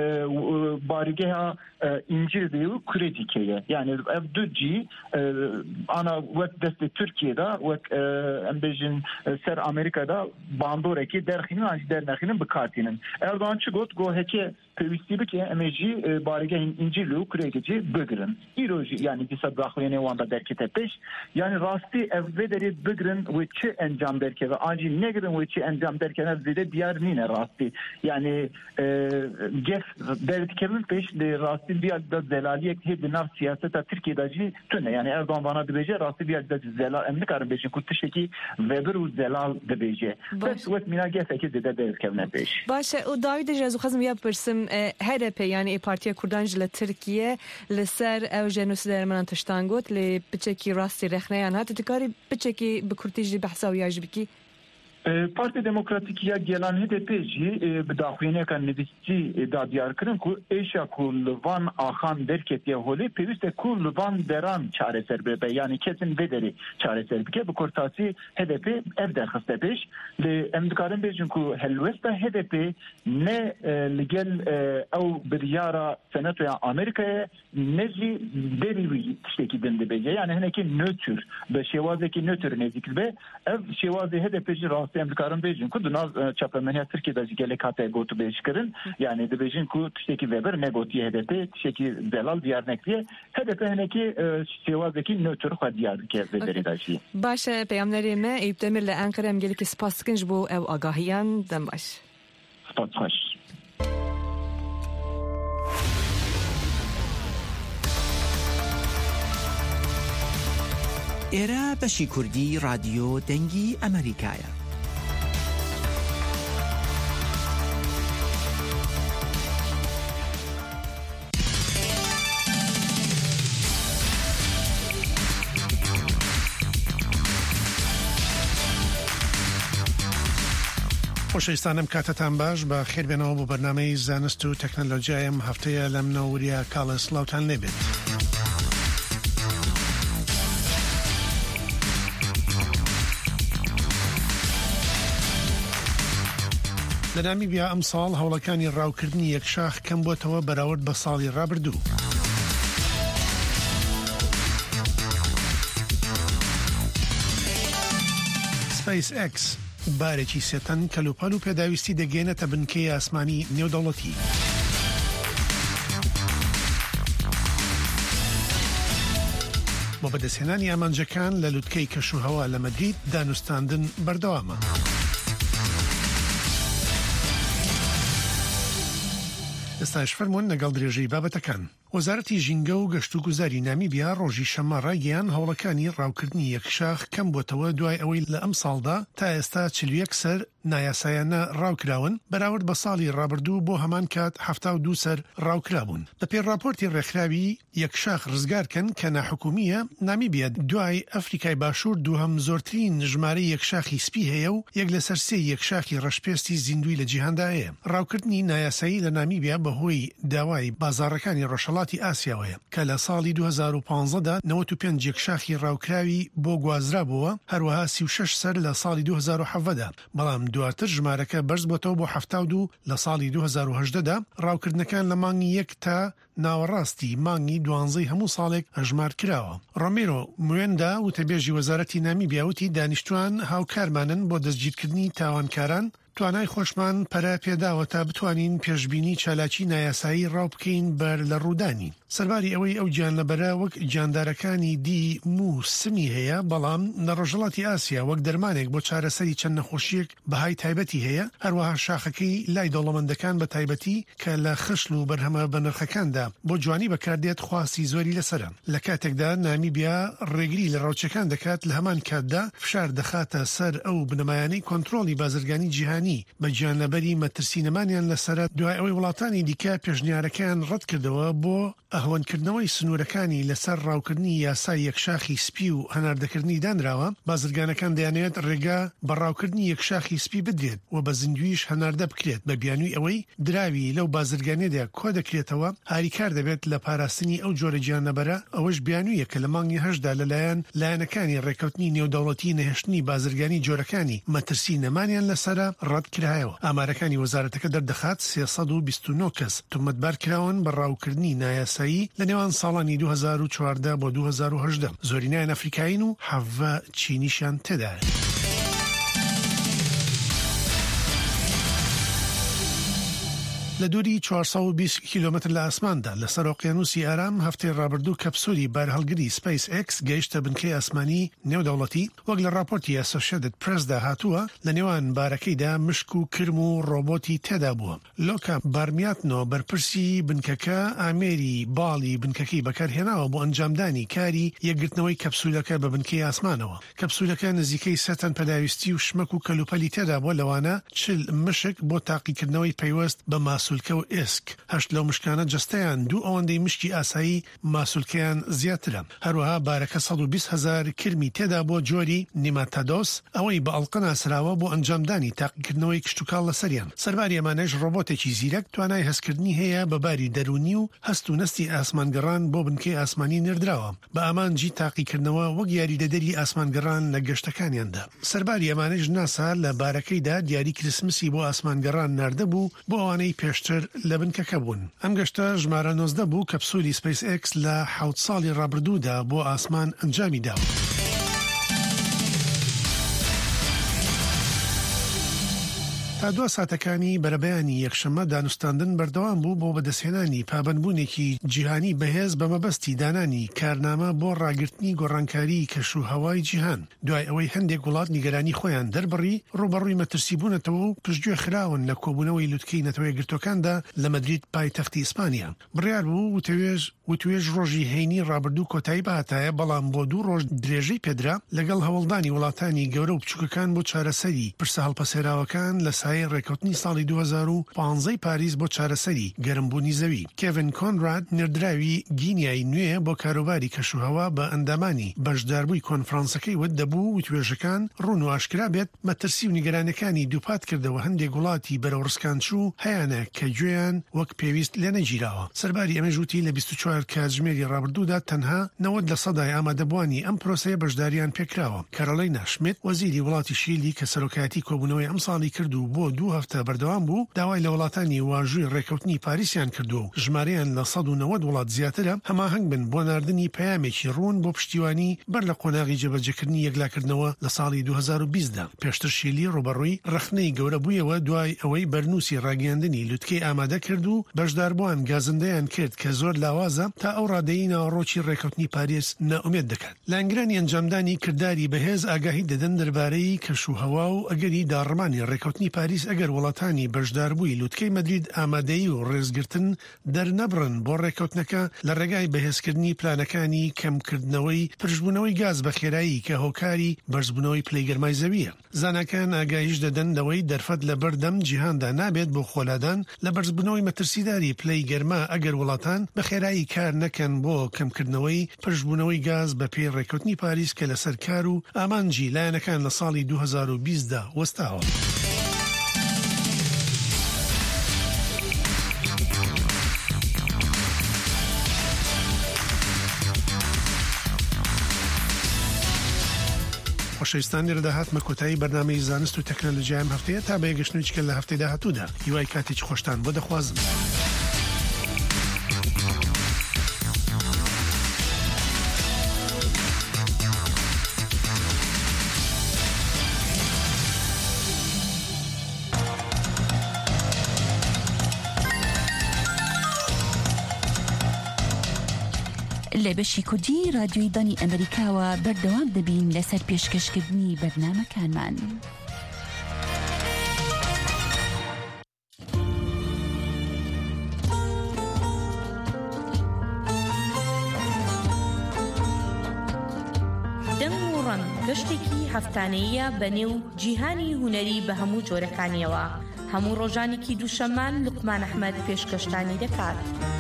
S3: barîgeha İncil'de û Kurêdîkê yani ev du cî ana wek destê Tirkiyeyê wek em bêjin ser Amerîka'da bandorekî derxînin an jî dernexînin bikar Erdoğan çıgot go heke pevistî bike emêjî barîgehên İncil û Kurêdîkê bigirin. Îro jî yani dîsa daxuyanê wan da derkete pêş yani rastî ev vê derê bigirin wê çi encam derkeve an jî negirin wê çi encam derkeve zêde diyar nîne rastî yani gef derdikevin pêş lê rastî vî da zelaliyek hê di nav siyaseta Tirkiyeyê jî tune yani Erdoğan vana dibêje rastî vî da zelal em nikarin bêjin ku tiştekî vebir û zelal dibêje. Pes wek mîna gefekî zêde derkevne pêş.
S1: Baş o dawî de ji xwazim ya pirsim H D P yani Partiya Kurdan ji Tirkiye li ser ew jenosîda Ermenan tiştan got lê piçekî rastî rexneyan hat dikarî piçekî bi Kurtî jî behsa wî ya jî bikî?
S3: Parti Demokratik ya gelan H D P jî bi daxuyaneka nivîsî da diyar kirin ku êşa ku li van axan derketiye holê pêwîst e ku li van deran çareser bibe yani kesin vê derê çareser bike bi kurtasî H D P ev derxiste pêş lê em dikarin bêjin ku helwesta H D P ne li gel ew biryara Senatoya Amerîkayê ne jî derî wî tiştekî din dibêje yani hinekî nötr bi şêwazekî nötr nêzik dibe ev şêwazê H D P jî em dikarin bêjin ku di nav çapemeniya Tirkiyeyê jî gelek hate gotu bêj kirin yani dibêjin ku tiştekî vebir ne gotiye H D P tiştekî zelal diyar nekiriye H D P hinekî şêwazekî nötr xwe diyar dike vê derê de jî.
S1: Baş e peyamnerê me Eyüp Demir li Enqere em gelekî spas dikin ji bo ew agahiyan dem baş.
S3: Spas xweş.
S16: ئێرە بەشی کوردی رادیۆ دەنگی ئەمریکایە.
S17: خۆشەویستانم کاتتان باش بە خێربێنەوە بۆ بەرنامەی زانست و تەکنەلۆجیایم هەفتەیە لەم نەوەریە کاڵە سلااوان لێبێت. لە نامیبیا ئەم ساڵ هەوڵەکانی ڕاوکردنی یەکشاخ کەم بۆتەوە بەراورد بە ساڵی ڕابردوو. سپیس ئەکس بارێکی سێتەن کەلوپەل و پێداویستی دەگەێنێتە بنکەی ئاسمانی نێودەوڵەتی. بۆ بەدەستهێنانی ئامانجەکان لە لووتکەی کەشوهەوا لە مەدرید دانوستاندن بەردەوامە. ئێستاش فەرمونون لەگەڵ درێژەی بابەتەکان. وەزارەتی ژینگە و گەشت و گوزاری نامیبیا ڕۆژی شەمە ڕاگەیان هەوڵەکانی ڕاوکردنی یەکشاخ کەم بۆتەوە دوای ئەوەی لە ئەم ساڵدا تا ئێستا چل و یەک سەر نایاسایانە ڕاوکراون بەراورد بە ساڵی ڕابردوو بۆ هەمان کات هەفتا و دوو سەر ڕاوکرابوون. بە پێڕاپۆرتی ڕێکخراوی یەکشاخ ڕزگارکەن کە ناحکومیە نامیبیا دوای ئەفریکای باشوور دووهەم زۆرترین ژمارەی یەکشاخی سپی هەیە و یەک لەسەر سێ یەکشاخی ڕەشپێستی زیندوی لە جیهاندا هەیە. ڕاوکردنی نایاسایی لە نامیبیا بەهۆی داوای بازاڕەکانی ڕۆژهەڵات وڵاتی ئاسیاوەیە کە لە ساڵی دو هەزار و پانزەدا نەوەت و پێنج یەکشاخی ڕاوکراوی بۆ گوازرا بووە، هەروەها سی و شەش سەر لە ساڵی دو هەزار و حەڤەدا، بەڵام دواتر ژمارەکە بەرز بۆتەوە بۆ هەفتاد و دوو لە ساڵی دو هەزار و هەژدەدا. ڕاوکردنەکان لە مانگی یەک تا ناوەڕاستی مانگی دوانزەی هەموو ساڵێک هەژمار کراوە. ڕۆمێرۆ موێندا وتەبێژی وەزارەتی نامیبیا وتی دانیشتوان هاوکارمانن بۆ دەستگیرکردنی تاوانکاران، توانای خۆشمان پەرە پێداوە تا بتوانین پێشبینی چالاکی نایاسایی ڕاو بکەین بەر لە ڕوودانی. سەرباری ئەوەی ئەو گیانلەبەرە وەک گیاندارەکانی دی مو سمی هەیە، بەڵام لە ڕۆژهەڵاتی ئاسیا وەک دەرمانێک بۆ چارەسەری چەند نەخۆشیەک بەهای تایبەتی هەیە، هەروەها شاخەکەی لای دەوڵەمەندەکان بە تایبەتی کە لە خشل و بەرهەمە بە نرخەکاندا بۆ جوانی بەکاردێت خواستی زۆری لەسرە. لە کاتێکدا نامیبیا ڕێگری لە ڕاوچەکان دەکات، لە هەمان کاتدا فشار دەخاتە سەر ئەو بنەمایانەی کۆنتڕۆلی بازرگانی جیهانی بە گیانلەبەری مەترسینەمانیان لەسرە، دوای ئەوەی وڵاتانی دیکە پێشنیارەکان ڕەت کردەوە بۆ ئەهۆنکردنەوەی سنوورەکانی لەسەر ڕاوکردنی یاسای یەکشاخی سپی و هەناردەکردنی دانراوە. بازرگانەکان دەیانێت ڕێگا بە ڕاوکردنی یەکشاخی سپی بدرێت و بە زیندویش هەناردە بکرێت، بە بیانووی ئەوەی دراوی لەو بازرگانێدا کۆ دەکرێتەوە، هاریکار دەبێت لە پاراستنی ئەو جۆرە گیانلەبەرە. ئەوەش بیانوویە کە لە مانگی هەشدا لەلایەن لایەنەکانی ڕێکەوتنی نێودەوڵەتی نەهێشتنی بازرگانی جۆرەکانی مەترسینەمانیان لەسرە ڕەت کرایەوە. ئامارەکانی وەزارەتەکە دەردەخات سێسەد و بیست و نۆ کەس تۆمەتبار کراون بە ڕاوکردنی نایاسایی لە نێوان ساڵانی دو هەزار و چواردە بۆ دو هەزار و هەژدە. زۆرینەیان ئەفریقایین و حەڤە چینیشان تێدایە. لە دووری چوارسەد و بیست کیلۆمتر لە ئاسماندا لە سەر ئۆقیانوسی ئارام هەفتەی ڕابردوو کەپسولی بارهەڵگری سپیس ئێکس گەیشتە بنکەی ئاسمانی نێودەوڵەتی، وەک لە راپۆرتی ئەسۆسیێتد پرێسدا هاتووە. لە نێوان بارەکەیدا مشک و کرم و ڕۆبۆتی تێدا بووە. لۆکا بارمیاتنۆ بەرپرسی بنکەکە ئامێری باڵی بنکەکەی بەکارهێناوە بۆ ئەنجامدانی کاری یەکگرتنەوەی کەپسولەکە بە بنکەی ئاسمانەوە. کەپسولەکە نزیکەی سەتەن پەداویستی و شمەک و کەلوپەلی تێدا بووە، لەوانە چل مشک بۆ تاقیکردنەوەی پەیوەست بە ماسوولکە و ئێسک. هەشت لەو مشکانە جەستەیان دوو ئەوەندەی مشکی ئاسایی ماسوولکەیان زیاترە. هەروەها بارەکە سەد و بیست هەزار کرمی تێدا بۆ جۆری نیماتادۆس، ئەوەی بە ئەڵقە ناسراوە بۆ ئەنجامدانی تاقیکردنەوەی کشتتوکاڵ لەسەریان. سەرباری ئەمانەش ڕۆبۆتێکی زیرەک توانای هەستکردنی هەیە بە باری دەرونی و هەست و نستی ئاسمانگەڕان بۆ بنکەی ئاسمانی نردراوە، بە ئامانجی تاقیکردنەوە وەک یاریدەدەری ئاسمانگەڕان لە گەشتەکانیاندا. سەرباری ئەمانەش ناسا لە بارەکەیدا دیاری کریسمسی بۆ ئاسمانگەڕان ناردە بوو بۆ ئەوانەی پێشتر لە بنکەکە بوون. ئەم گەشتە ژمارە نۆزدە بوو کەپسولی سپیس ئێکس لە حەوت ساڵی ڕابردوودا بۆ ئاسمان ئەنجامی داوە. تا دو ساتەکانی بەرەبەیانی یەکشەمە دانوستاندن بەردەوام بوو بۆ بەدەستهێنانی پابەندبوونێکی جیهانی بەهێز بە مەبەستی دانانی کارنامە بۆ ڕاگررتنی گۆڕانکاری کەشوهەوای جیهان، دوای ئەوەی هەندێک وڵات نیگەرانی خۆیان دەربڕی ڕوبەڕووی مەترسیبوونەتەوە و پشتگوێ خراون لە کۆبوونەوەی لوتکەی نەتەوەی گرتوەکاندا لە مەدرید پایتەختی ئیسپانیا. بڕیار بوو وتەوێژ وتوێژ ڕۆژی هەینی ڕابردوو کۆتایی بەهاتایە، بەڵام بۆ دوو ڕۆژ درێژەی پێدرا لەگەڵ هەوڵدانی وڵاتانی گەورە و بچووکەکان بۆ چارەسەری پرسە هەڵپەسێراوەکان لە ڕێکەوتنی ساڵی دو هەزار و پانزەی پاریس بۆ چارەسەری گەرمبوونی زەوی. کێڤن کۆنراد نردراوی گینیای نوێ بۆ کاروباری کەشوهەوا بە ئەندامانی بەشداربووی کۆنفرانسەکەی ود دەبوو وتوێژەکان ڕوون و ئاشکرا بێت مەترسی و نیگەرانەکانی دووپات کردەوە هەندێک وڵاتی بەرەو ڕسکان چوو هەیانە کە گوێیان وەک پێویست لێ نەگیراوە. سەرباری ئەمە ژووتی لە بیست و چوار کاتژمێری ڕابردوودا تەنها نەوەد لە سەدای ئامادەبوانی ئەم پرۆسەیە بەشداریان پێکراوە. کارۆلاینا شمیت وەزیری وڵاتی شیلی کە سەرۆکایەتی کۆبوونەوەی ئەم ساڵی کرد و بۆ دوو هەفتە بەردەوام بوو، داوای لە وڵاتانی واژووی ڕێکەوتنی پاریسیان کردو و ژمارەیان لە سەد و نەوەد وڵات زیاترە هەماهەنگ بن بۆ ناردنی پەیامێکی ڕوون بۆ پشتیوانی بەر لە قۆناغی جێبەجێکردنی یەکلاکردنەوە لە ساڵی دو هەزار و بیستدا. پێشتر شیلی ڕوبەڕووی ڕخنەی گەورە بوویەوە دوای ئەوەی بەرنووسی ڕاگەیاندنی لوتکەی ئامادە کرد و بەشداربووان گازندەیان کرد کە زۆر لاوازە تا ئەو ڕادەیی ناوەڕۆکی ڕێکەوتنی پاریس نائومێد دەکات. لانگرانی ئەنجامدانی کردداری بەهێز ئاگاهی دەدەن دەربارەی کەشوهەوا و ئەگەری داڕمانی ڕێکەوتنی پاریس ئەگەر وڵاتانی بەشداربووی لوتکەی مەدرید ئامادەیی و ڕێزگرتن دەرنەبڕن بۆ ڕێکەوتنەکە لە ڕێگای بەهێزکردنی پلانەکانی کەمکردنەوەی پرژبوونەوەی گاز بە خێرایی کە هۆکاری بەرزبوونەوەی پلەی گەرمای زەویە. زانکان ئاگاهیش دەدەن دەوەی دەرفەت لە بەردەم جیهاندا نابێت بۆ خۆلادان لە بەرزبوونەوەی مەترسیداری پلەی گەرما ئەگەر وڵاتان بە خێرایی کار نەکەن بۆ کەمکردنەوەی پرژبوونەوەی گاز بە پێی ڕێکەوتنی پاریس کە لەسەر کار و ئامانجی لایەنەکان لە ساڵی دو هەزار و بیستدا وەستاوە. خۆشەویستانی ڕداهات مەکۆتایی بەرنامەی زانست و تەکنۆلۆژیای ئەم هەفتەیە تا بەیەگەشتنوویچکە لە هەفتەی داهاتوودا هیوای کاتێکی خۆشتان بۆ دەخوازم.
S18: لە بەشی کوردی رادیۆی دانی ئەمریکاوە بەردەوام دەبین لەسەر پێشکەشکردنی بەرنامەکانمان.
S19: دەنگ و ڕەنگ گەشتێکی هەفتانەیە بەنێو جیهانی هونەری بە هەموو جۆرەکانیەوە. هەموو ڕۆژانێکی دووشەممان لوقمان ئەحمەد پێشکەشتانی دەکات.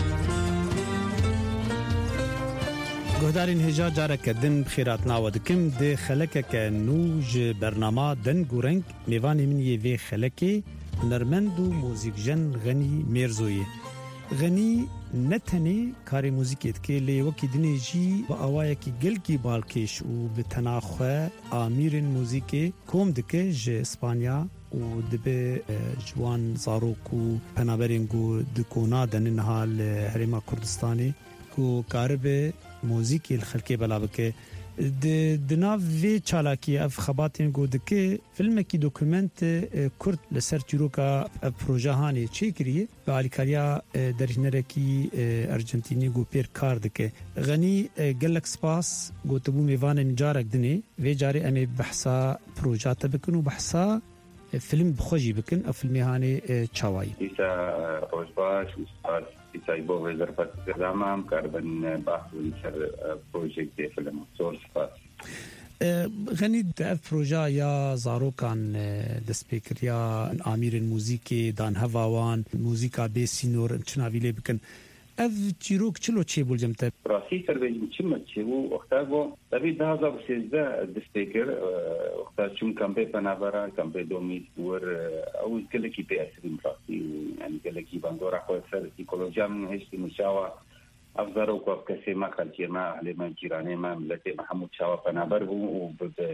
S7: گۆدارین هێژا جارەکە دن خێرات ناوە دکم دێ خەلەکەکە نو ji بەرناما دەنگ و ڕەنگ mêvanê min yê vê xelekê hunermend û mûzîkjen Xenî Mêrzoyê. Xenî ne tenê karê mûzîkê dike lê wekî dinê jî bi awayekî gelkî balkêş û bi tena xwe amîrên mûzîkê kom dike ji İspanya û dibe ji wan zarok û penaberên ku di kona denin ha li Herêma Kurdistanê ku karibe موزیکی الخلکی بلا بکه د ناو وی چالاکی اف خباتین گو دکه فیلمکی دوکومنت کورد لسر چیروکا پروژه هانی چی کریه و آلیکاریا درجنرکی ارجنتینی گو پیر کار دکه غنی گلک سپاس گو تبو میوان نجارک دنی وی جاری امی بحثا پروژه تبکن و بحثا فیلم بخوجی بکن اف فیلمی هانی چاوایی
S20: ایسا روزباش استاد ایسای بو وزر پس دامام کاربن بحثون سر پروژیکت فیلم سورس پاس
S7: غنی دف پروژه یا زاروکان دسپیکر یا امیر موزیک دان هواوان موزیکا به سینور چناویله بکن اف چیروک چلو چی بولجم ته
S20: راسی سر بجم چم چیو وقتاگو تبی ده هزار و سیزده دسپیکر وقتا چم کمپی پنابرا کمپی دومی ور او کلکی پی اسریم راسی یعنی کلکی باندورا خو سر ایکولوژیام هشتی مشاوا افزارو کو کسی ما خلکی ما اهل ما جیرانه ما ملت محمود شاوا پنابر و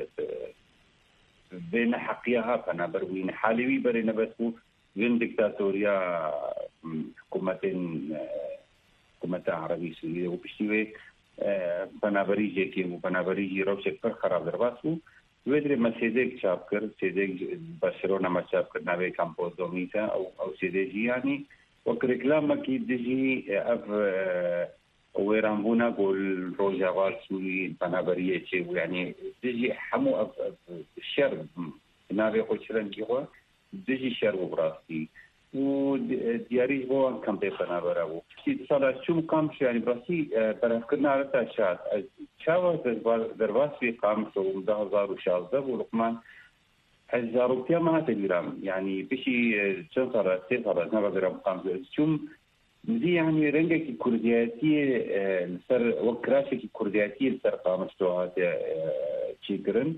S20: بين حقيها پنابر وین حالوی بر نبسو وین دیکتاتوریا حکومتین حکومت عربی سوریه و پشتیوه بنابری جیکی و بنابری جی روشک پر خراب در باسو ویدر مسیدک چاپ کرد سیدک بشرون ما چاپ کرد نوی کمپوز دومیتا او او سیدک یعنی وکرکلام کی دجی اف ویرانبونا گل روجاوال سوری بنابریه چه یعنی دجی همو اف شر نوی خوشرن کی هو دجی شر و براستی و دیاری با کمپی پنابرا و کی سالا چوم کام شو یعنی براسی برافکرنا رتا شاد چاوا در واسفی قام سو ده هزار و شازده و لقمان هزاروتیا ما تجرام يعني بشي چند سالا سه سالا نبرم قام چوم دي يعني رنگه كردياتي سر وكراشة كردياتي سر قام شوات چيكرن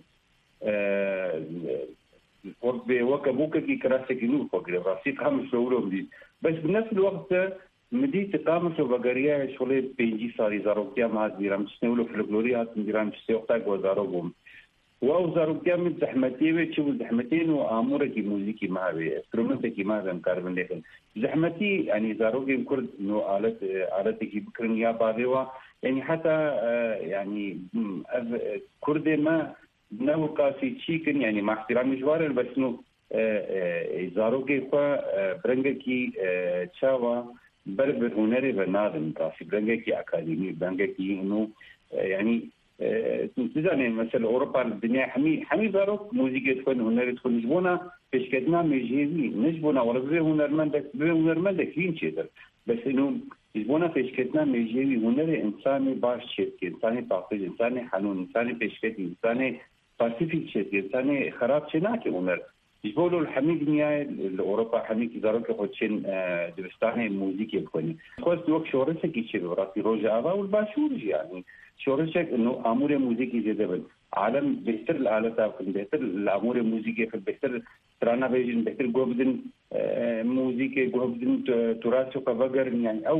S20: وقت بوكا بوكا كي كراسة كنور فقر راسي قامش لولهم دي بس بنفس الوقت مدي تقامش وبقرية شغلي بيجي صاري زاروكيا ما ديرام تشنولو فلكلوريات ديرام تشتي وقتاك وزاروكم واو زاروكيا من زحمتي وتشوف زحمتين وامورك موزيكي ما بي انسترومنتك ما زم كاربن لكن زحمتي يعني زاروكي كرد انه آلات آلاتك بكرن يا بادوا يعني حتى يعني كرد ما نو قاسي تشيكن يعني مع احترام جوار بس انه زاروكي خوا برنگكي تشاوا بربر هنري بنادم قاسي برنگكي اكاديمي برنگكي انه يعني تزاني مثلا اوروبا الدنيا حمي حمي زاروك موسيقى تكون هنري تكون نجبونا بشكدنا ميجيزي نجبونا ولا بزي هنرمندك بزي هنرمندك فين شيء بس انه نجبونا بشكدنا ميجيزي هنري انساني باش شيء انساني باقي انساني حنون انساني بشكدي انساني باسيفيك شيء انساني خراب شناكي هنر يقولوا الحميد نيا الاوروبا حميد زاروك خوتشين دبستاني موسيقى بكوني خاص وقت شورسك يشي براسي روجا ابا والباشورج يعني شورشك انه امور موسيقى جذب عالم بهتر الالات بهتر الامور موسيقى في بهتر ترانا بيجن بهتر جوبدن موسيقى جوبدن تراث وكفجر يعني او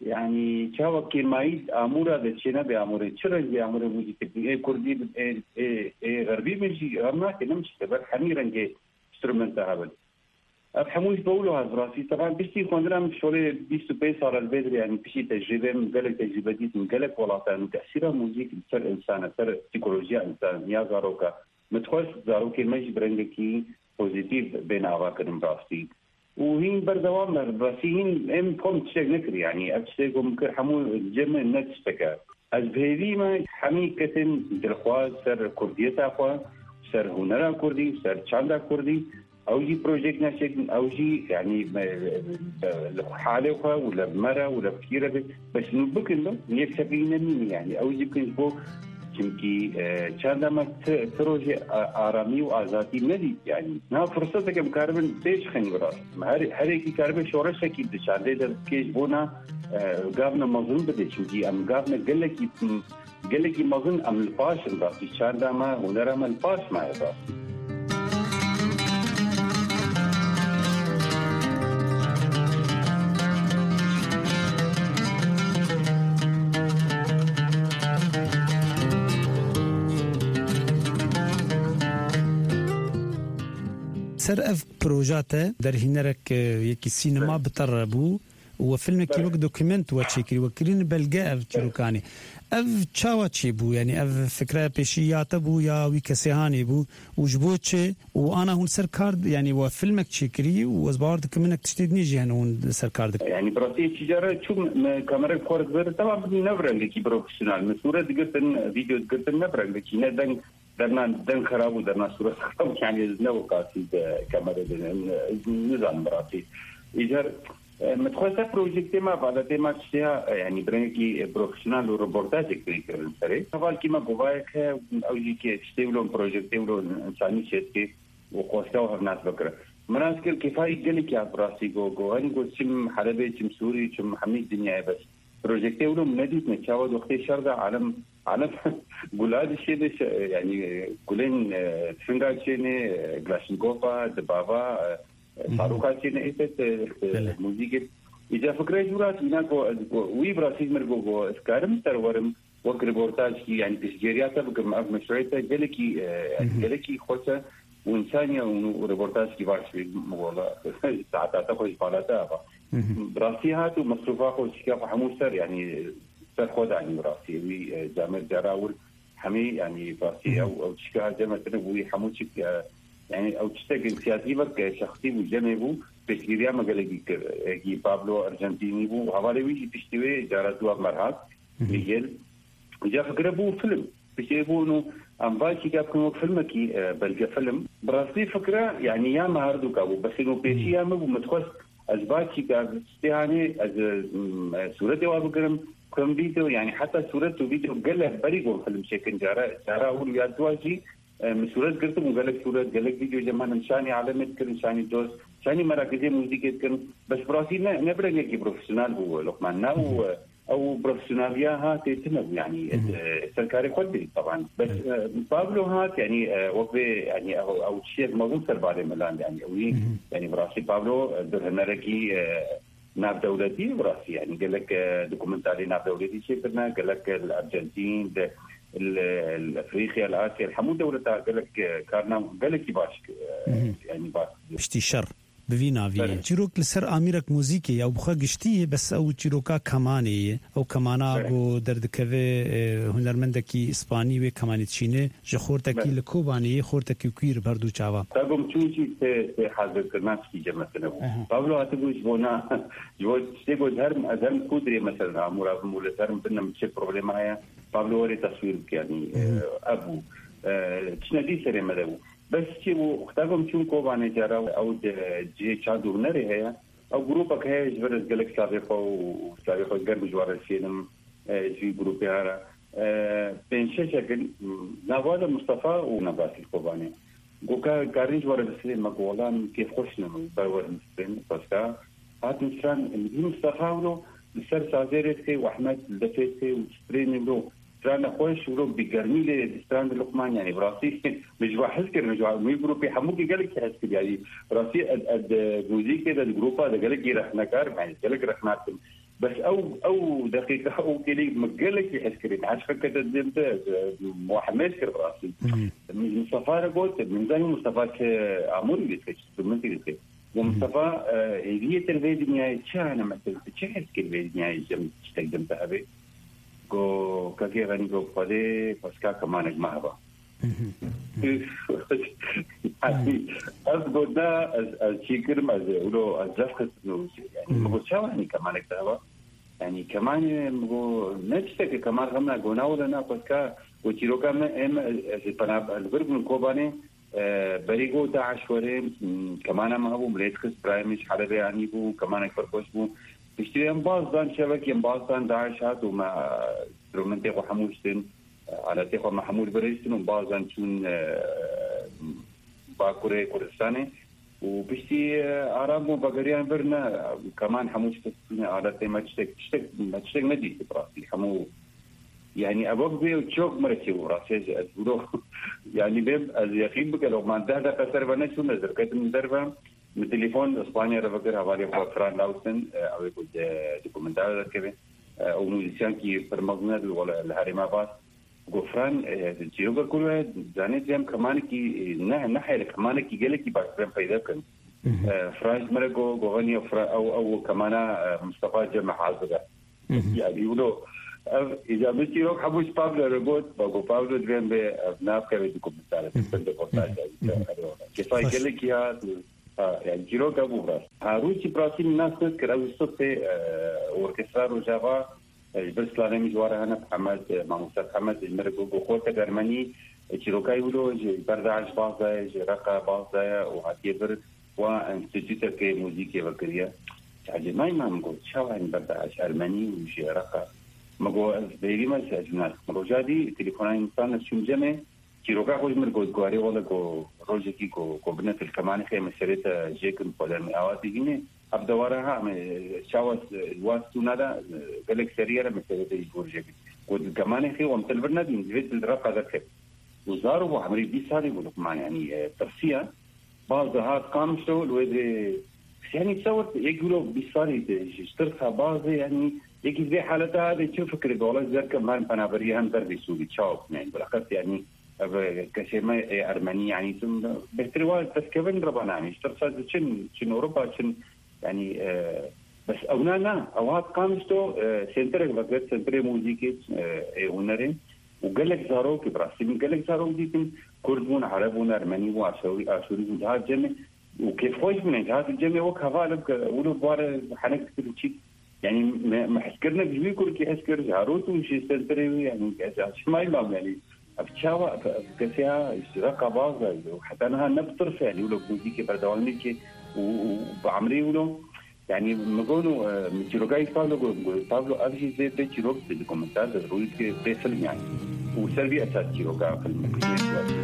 S20: يعني شاوك كيمايد امورا د چنه به امور چرنج به امور موسیقی کردی غربی بيجي غرنا كلمش تبر حمي رنجي انسترومنت هذا افهموش بقولوا هذا راسي طبعا بيشتي كوندنا مش شغله بيستو بيس على البدر يعني بيشي تجربه من قالك تجربه دي من قالك ولاطان تاثيرها موسيقى سر انسان سر سيكولوجيا انسان يا زاروكا متخصص زاروكي مش برنجكي بوزيتيف بين عواقب راسي وهين بردوام براسيين ام كوم تشيك نكري يعني ابشيكم كرحمو الجمع نتشتكى از بهذي ما حمي كتن درخواز سر كردية اخوا سر هنرا كردي سر چاندا كردي او جي بروجيكت ناشك او جي يعني حاله اخوا ولا بمرة ولا بكيرة بس نبكن له نيكسبين مين يعني او جي كنش بو چونکی چند ما پروژه آرامی و آزادی ندید يعني نه فرصت که مکاربن بیش خنی برای هر هر کی کاربن شورش کی دچانده در کیش بونا قابنا مظلوم بده چونکی ام قابنا قال لك قال لك مظلوم ام الباش برای چند ما هنر ما الباش ما هذا
S7: سر اف بروجاته در هنرك يكي سينما بتربو وفيلم كيلوك دوكيمنت وتشيكري وكرين بلقى اف تشروكاني اف تشاوا تشيبو يعني اف فكره بيشيات بو يا ويكسيهاني بو وجبوتشي وانا هون سر كارد يعني وفيلمك تشيكري وزبار دوكيمنت تشتدني جي هون سر كارد
S20: يعني براسي تجاره شو كاميرا كورد بر طبعا نبره لكي بروفيشنال مسوره دقتن فيديو دقتن نبره لكي ندن درنا دن خراب ودرنا صورة خراب يعني نو قاسي كاميرا نظام براسي إيجار متخصص بروجكت ما بعد تما شيء يعني برنكي بروفيشنال وروبورتاج كريكرن سري سوال كيما بوايك أو جيكي تشتغلون بروجكت تشتغلون إنساني شيء وقوسته هناك بكرة مناسكر كفاية قلك يا براسي جو جو هني جو سم حربي سم سوري سم حميد دنيا بس بروجكت تشتغلون نديت نتشاود وقت الشرق عالم عالم قول هذا الشيء يعني قولين فينغا شيء غلاشنكوفا دبابا فاروقا شيء إيش موسيقى إذا فكرة جورات هناك وي براسيل مرجو جو إسكارم ترورم وكريبورتاج يعني تسجيلات بقى مشروعته جلكي جلكي خوسة وإنسانية وريبورتاج كيفاش والله ساعات تاخذ فعالاتها براسيها ومصروفها خوشكا حموسر يعني سرخود عن راسي وي جامع جراول حمي يعني راسي او او تشكا جامع تنوي حموشك يعني او تشتغل انسياتيفك شخصي وجنبه بسيريا مقالي كي بابلو ارجنتيني بو حوالي ويجي تشتوي جاراتوا مرات ميغيل جا فكره بو فيلم بيجيبوا انه ام باكي كابكم فيلم كي بلقى فيلم براسي فكره يعني يا ما هردو كابو بس انه بيشي يا مو متخصص ازباكي كاب استهاني از صوره جواب كرم كم فيديو يعني حتى صورة وفيديو قال له بريقون فيلم شكل جارة جارة أقول يا دواجي مسورة قلت مو قال لك صورة قال لك فيديو جماعة نشاني علامة كر نشاني دوس نشاني مراكزية موسيقى كر بس براسي نبرة نيجي بروفيشنال هو لقمان أو أو بروفيشنالية هات تنو يعني سركاري قدري طبعا بس بابلو هات يعني وقت يعني أو أو شيء موجود سرباري ملان يعني أو يعني براسي بابلو درهنركي ناب دولتي براسي يعني قال لك دوكيومنتاري ناب دولتي شيء كنا قال لك الارجنتين الافريقيا الاسيا الحمود دولتها قال لك كارنا قال لك باش يعني باش
S7: اشتشر بفينا في تشيروك لسر اميرك موسيقي او بخا قشتي بس او تشيروكا كماني او كمانا جو دردكوي هنرمندكي اسباني و كماني تشينه جخورتكي لكوباني خورتكي كوير بردو چاوا
S20: تاغم چوچي ته حاضر کرنا کی جمعتنا پابلو اتبوش بونا جو تيجو هرم ازم كودري مثلا مراب مولترم بنم شي بروبليم هيا پابلو وري تصوير يعني ابو تشندي سري مدو بس چې و ختاګم چې کوبانه جارا او د جي چادو نه رهيا او ګروپ کې جوړ ګلک صاحب او صاحب ګرم جوړ شینم جي ګروپ یاره پنځه شکل نواد مصطفى او نبات کوبانه ګوکا ګاري جوړ شین مګولان کې خوش نه باور نسبن پسکا هات نشان مصطفى ولو سر سازيرتي واحمد دفتي وسبرين له ترانا خوش ولو بيقرني لي دستان لقمان يعني براسي مش واحد كر مش مي جروبي حموكي قال لك حس يعني براسي الموسيقى ده الجروب هذا قال لك رحنا كار يعني قال لك رحنا بس او او دقيقه او كلي مقلك يحس كريم عاش فكت الدمت واحد ما يذكر براسي من مصطفى انا قلت من زي مصطفى عمري اللي تكتب من تلك ومصطفى هي تلفزيون نهايه شهر مثلا تشحت كل نهايه جم تقدم تابي جو كاكي غني جو فدي باسكا كمان معها يعني أقول ده الشيكر ما زولو الزفخ يعني مقول شو يعني كمان كتابة يعني كمان مقول نفسك كمان غمنا قلنا ولا نا باسكا وتيرو كمان إم البنا البرج من كوباني بريغو داعش وريم كمان ما هو مليتخس برايمش حربي يعني بو كمان يفرقوش بو بيشتري ينباز دان شبك ينباز دان داعش هات وما رومنتيق وحموشتن على تيخو محمود بريستن وبازان شون باكوري كردستاني وبيشتي عرب وبقريان برنا كمان حموش تسكين على تي ما تشتك تشتك ما تشتك ندي براسي حمو يعني أبوك بيه وتشوك مرتي وراسي أقوله يعني بيب اليقين بك لو ما انتهى ده كسر بنا شو نزل كده من دربه من تليفون إسبانيا رفقر حوالي فران لاوسن أو يقول دوكومنتار كده أو موزيسيان كي برمجنا ولا الهرمة باس غفران الجيوبا كلها زانيت زم كمان كي نه نحيل كمان كي قال كي بعد فايدة كان فرانس مرقو غني أو أو كمان مصطفى جمع حاضر يعني يقولوا إذا بتيروك حبوش بابلو رجوت بقول بابلو دريم بناب كذا دوكومنتار تبدأ بورتاج كيف قال لك يا يعني جيروك أبو براس هاروشي براسي الناس نذكر أو الصوت أوركسترا وجافا بس لانه مجواره هنا محمد مع مستر محمد المرقو بخوته جرماني شيروكاي ولو برداعش باصه رقه باصه وعتيبر وانستيتوت كي موسيقى بكريه حاجه ما يمكن شو هن برداعش الماني وشي رقه مغو بيجي ما سجنات روجادي تليفونين انسان شو جمع شيروكا خوش مرقو غاري ولا كو روجكي كو كو بنت الكمان خي مسيرته جيكن فودر اواتي جيني أبدوارها شاوس الواسطو نادا قالك سريرة مثل هذا يقول جبي وكمان خي ومثل برنادي نزيد الرقة ذكر وزاروا وعمري بي ساري بقولك ما يعني ترسيا بعض هاد قامشوا الويد يعني تصور يقولوا بي ساري اشتركها بعض يعني يجي زي حالتها هذه تشوف فكرة دولار زر كمان بنابريها هم دربي سوري تشاوف يعني بالأخص يعني كشيء أرمني يعني ثم بهتروا بس كمان ربنا يعني اشتركها شن شن أوروبا شن يعني آه بس أونانا أوقات قامشتو آه سنترك بقيت سنتري موسيقى آه ونرين وقال لك زارو كبراسي من قال لك زارو ديكم كردون عربون أرمني وعشوري عشوري جهات جمع وكيف خوش من جهات الجمع وكفالك ولو بوار حنك كل شيء يعني ما حسكرنا بجوي كل كي حسكر زاروت وشي سنتري يعني شو ما يلام يعني أفتشوا كسيها اشتراك بعض وحتى أنا نبطرف يعني ولو موسيقى بردواني كي وبعمري ولو يعني مقولوا متشيروكاي بابلو بابلو أبشي زي ده تشيروك في الكومنتار ده روي في فيلم يعني وسلبي أساس تشيروكا في المكان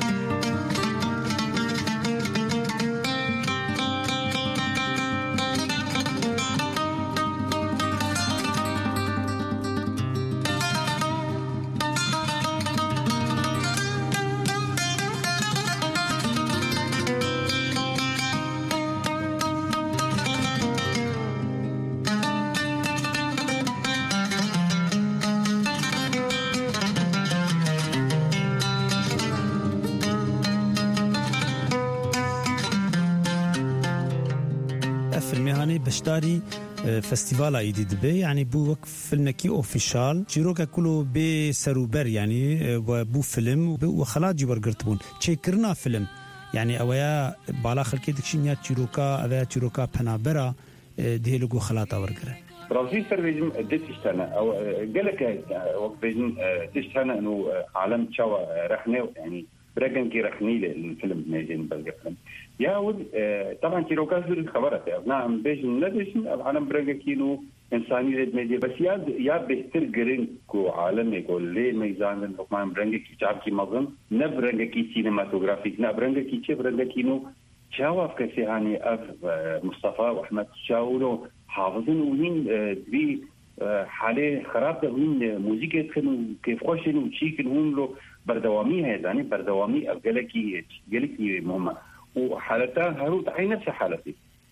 S7: بشتاري فستيفال ايدي دبي يعني بو وقف فيلمكي اوفيشال جيروكا كله بسروبر يعني بو فيلم وخلاص جبر قرتبون تشيكرنا فيلم يعني اويا بالا خلكي دكشنيا جيروكا اويا جيروكا بنابرا ديلوغو خلاطا ورغره
S20: برازيل سيرفيجن ديتشتنا او قالك وقت بيجن ديتشتنا انه عالم تشوا رحنا يعني برجن كي رحني الفيلم نيجين بالقفلم يا ود طبعا كيروكاز بالخبرات نعم بيجن ندشن العالم برجن كيلو انساني رد ميديا بس يا يا بهتر جرين كو عالم يقول لي ميزان الحكمان برجن كي شعب كي مظن نبرجن كي سينماتوغرافيك نبرجن كي شيء برجن كينو شاوف كسيهاني اف مصطفى واحمد شاولو حافظين وين دبي حاله خراب وين موسيقى كانوا كيف خوشين وشيكن هون له بردوامي هي يعني بردوامي قالكي قالكي مهمه وحالتها هروت عين نفس حالتي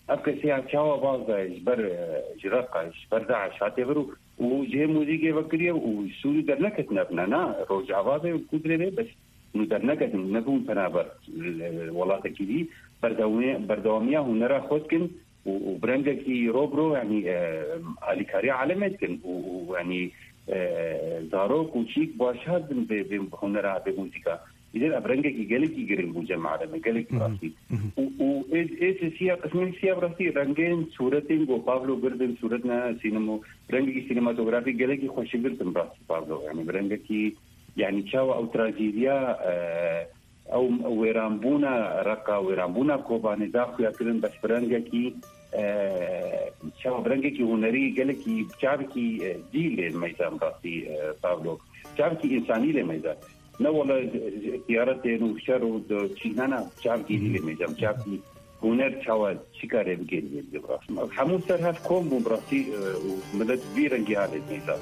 S20: أبكسي شاوا بعض جبر جرقة جبر داعش هاتفرو وجه موسيقى بكرية وسوري درنكت نبنا رجع بعضه وكودري بس ندرنكت نبون بنابر الولايات كذي بردوامية بردوامية هنرا خدكن وبرنجكي روبرو يعني على كاري علامتكن ويعني زاروك وشيك باشهد بهنرا بموسيقى إذا أبرنجكي جالك يجرين بوجمع عالمي جالك براسي و إيه سيا قسمين سيا براسي رنجين صورتين جو بابلو بردن صورتنا سينما برنجكي سينماتوغرافي جالك يخش بردن براسي بابلو يعني برنجكي يعني شاو أو تراجيديا أو ويرامبونا رقا ويرامبونا كوباني داخل يكلم بس برنجكي شاو برنجكي هنري جالك بشعبكي ديل الميزان براسي بابلو بشعبكي إنساني الميزان لا والله تيارتين وشر وشينانا شعبكي ديل الميزان شعبكي هنر شاو شكاره بجيل براسي حمود سر هاف كوم براسي ومدد بيرنجي هذا الميزان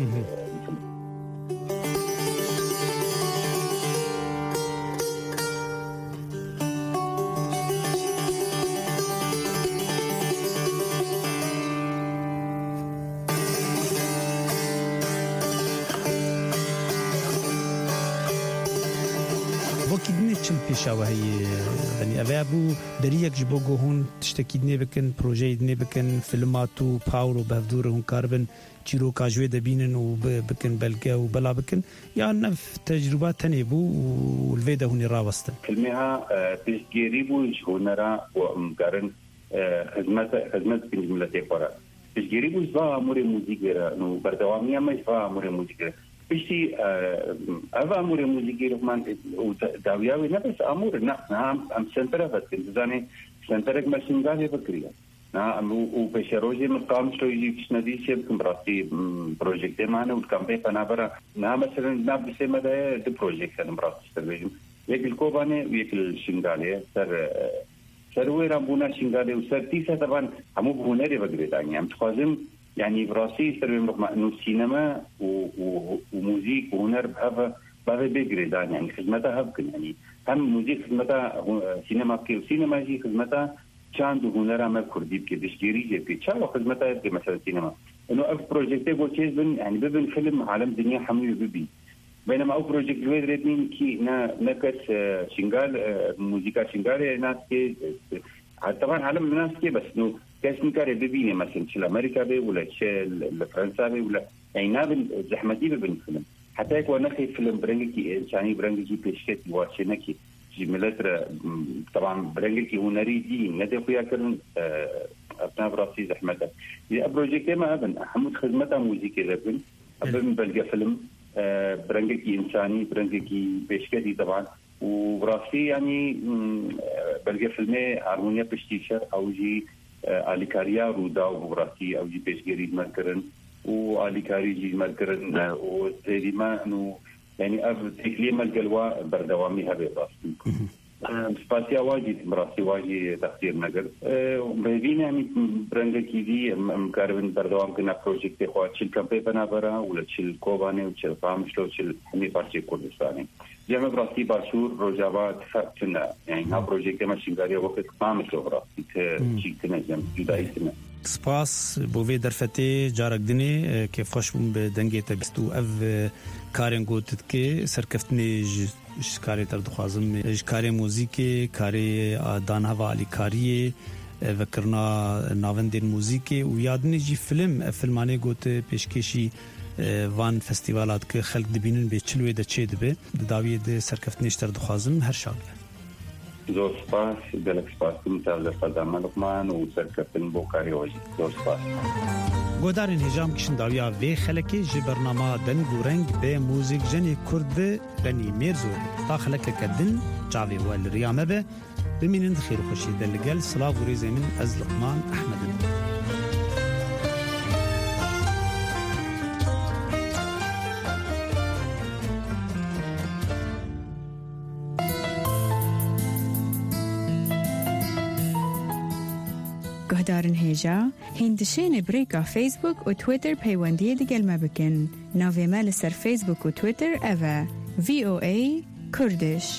S7: چل پیشاوه هی یعنی اوابو دریک جبوگو هون تشتکی دنی بکن پروژه دنی بکن فیلماتو پاولو بهدور هون کاربن چیرو کاجوه دبینن و بکن بلگه و بلا بکن یا نف تجربات تنی بو و الویده هونی راوستن
S20: فیلمها تشگیری بو هونرا و مقارن خدمت خدمت بین جملتی قرار تشگیری بو جوا امور موزیگره نو بردوامی هم جوا امور موزیگره بشتي أفا أمور موسيقى رحمن وداوياوي نفس أمور نعم أم سنترة فكر زاني سنترك ما سنجالي فكرية نعم وبشروجي مقام شو يجي كشندي شيء كمبراسي بروجكت معنا والكامبين فنابرا نعم مثلا نعم بس ما ده ده بروجكت أنا براسي تبيهم يك الكوباني ويك الشنجالي سر سروي رامبونا شنجالي وسر تيسا طبعا همو بهنري فكري تاني هم تخازم يعني براسي سر إنه سينما وموسيقى وهنر بهذا بهذا بيجري دان يعني خدمتها هبكن يعني هم موسيقى خدمتها سينما كي وسينما جي خدمتها شان وهنر ما كردي بكي دشتيري جي بكي شان خدمتها بكي مثلا سينما إنه أف بروجكت بو تشيز بن يعني ببن فيلم عالم دنيا حمي ببي بينما أو بروجكت جويد ريتنين كي نا نكس شنغال موسيقى شنغال ناس كي طبعا عالم الناس كي بس إنه كاس نكاري ببيني مثلا شل أمريكا بي ولا شل فرنسا بي ولا يعني نابل زحمتي ببن فيلم حتى يكون نخي فيلم برنجكي إنساني برنجكي بيشكت واشنكي جملتر طبعا برنجكي هنري دي ندي خويا كرن أبناء براسي زحمتها إذا بروجيكتي ما أبن حمود خدمتها موسيقى لبن أبن بلقى فيلم برنجكي إنساني برنجكي بيشكتي طبعا وبراسي يعني بلقى فيلمي هارمونيا بشتيشة أو جي آلیکاریا رودا و براسي أو جي بيشجري مركرن وآلیکاری جي مركرن وزيما إنه يعني أف تكليم الجلوة بردوامي هذا براسي سباسيا واجد براسي واجد تقدير نقدر بهذين يعني برنجة كذي مقاربين بردوام كنا بروجكت خوات شيل كامبي بنابرا ولا شيل كوباني وشيل قامش لو شيل حمي بارشي كردستاني جمع براسي باشور روجابات فتنا يعني ها بروجكت ما شنقاري وقت قامش لو براسي تشيل كنا جمع جدائي كنا
S7: سپاس بوی درفته جارک دنی که خوش بوم به دنگی تبستو اف کارن گوتت که سرکفتنی کاری تر دخوازم کاری موزیک کاری دانها و آلیکاری و کرنا ناوندین موزیک و یادنی جی فیلم فیلمانه گوت پیشکشی وان فستیوالات که خلق دبینن به چلوه ده چه دبه داوی ده سرکفتنیش تر دخوازم هر شاگه
S20: زور سپاس گلک سپاس متعال فدام لقمان و سرکفتن بوکاری واجد زور سپاس
S7: گودارین هجام کشن داویا و خلکی جی برنامه دن گورنگ به موزیک جنی کرد بنی میرزور تا خلک کدن جاوی وال ریامه به بمینند خیر خوشی دلگل سلاو و ریزه من از لقمان احمد
S5: گهدارن هیجا هندشین بریکا فیسبوک و تویتر پیوندی دگل مبکن ناوی مال سر فیسبوک و تویتر اوه وی او ای کردش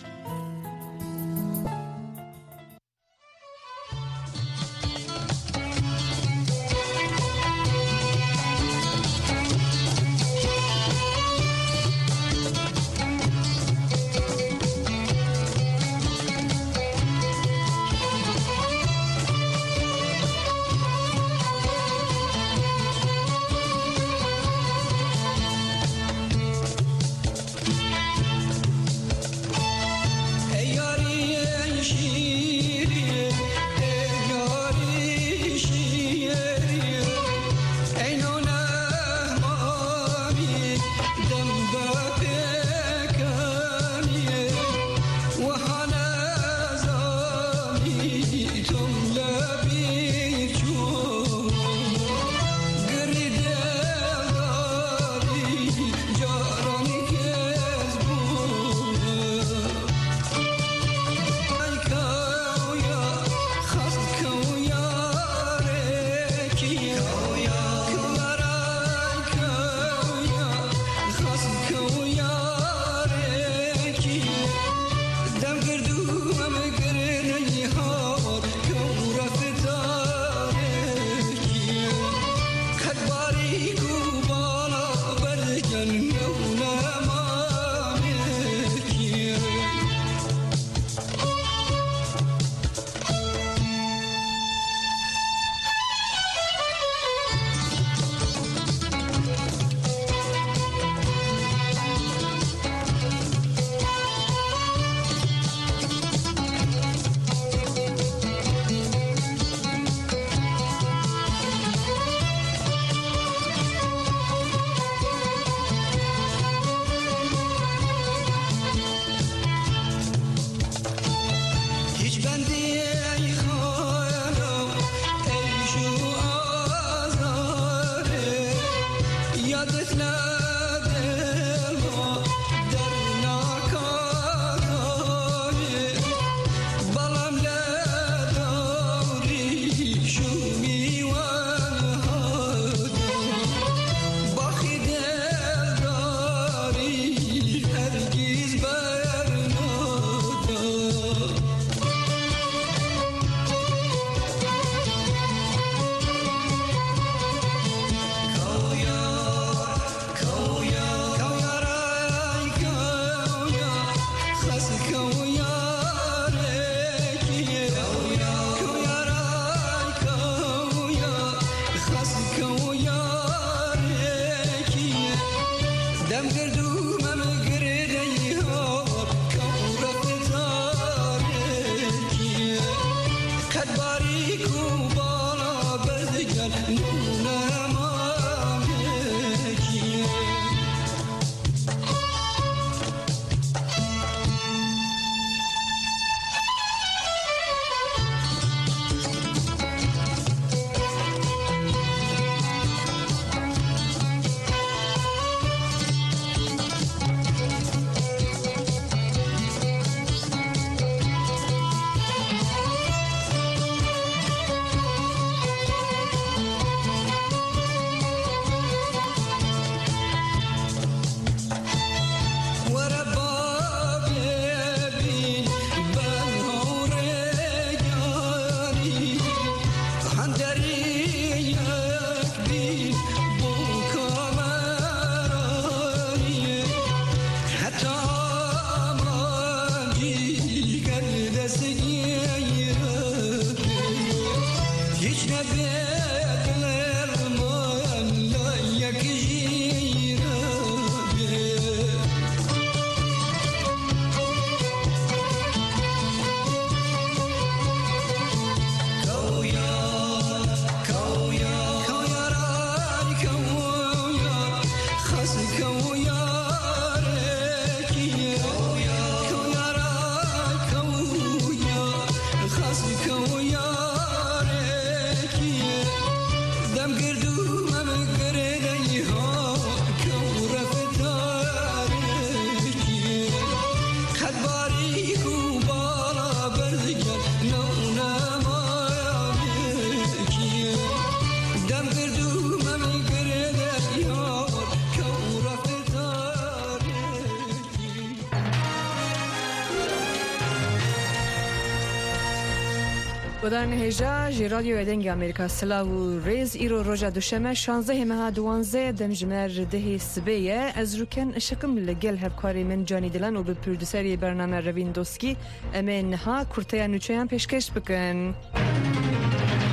S1: بدن هجا جی رادیو ادنگ امریکا سلاو ریز ایرو روژا دوشمه شانزده ماه دوانزه دمجمر ده سبیه از روکن شکم لگل هفکاری من جانی دلن و به پردوسری برنامه روین دوسکی امین ها کرتیا نوچهان پیشکش بکن.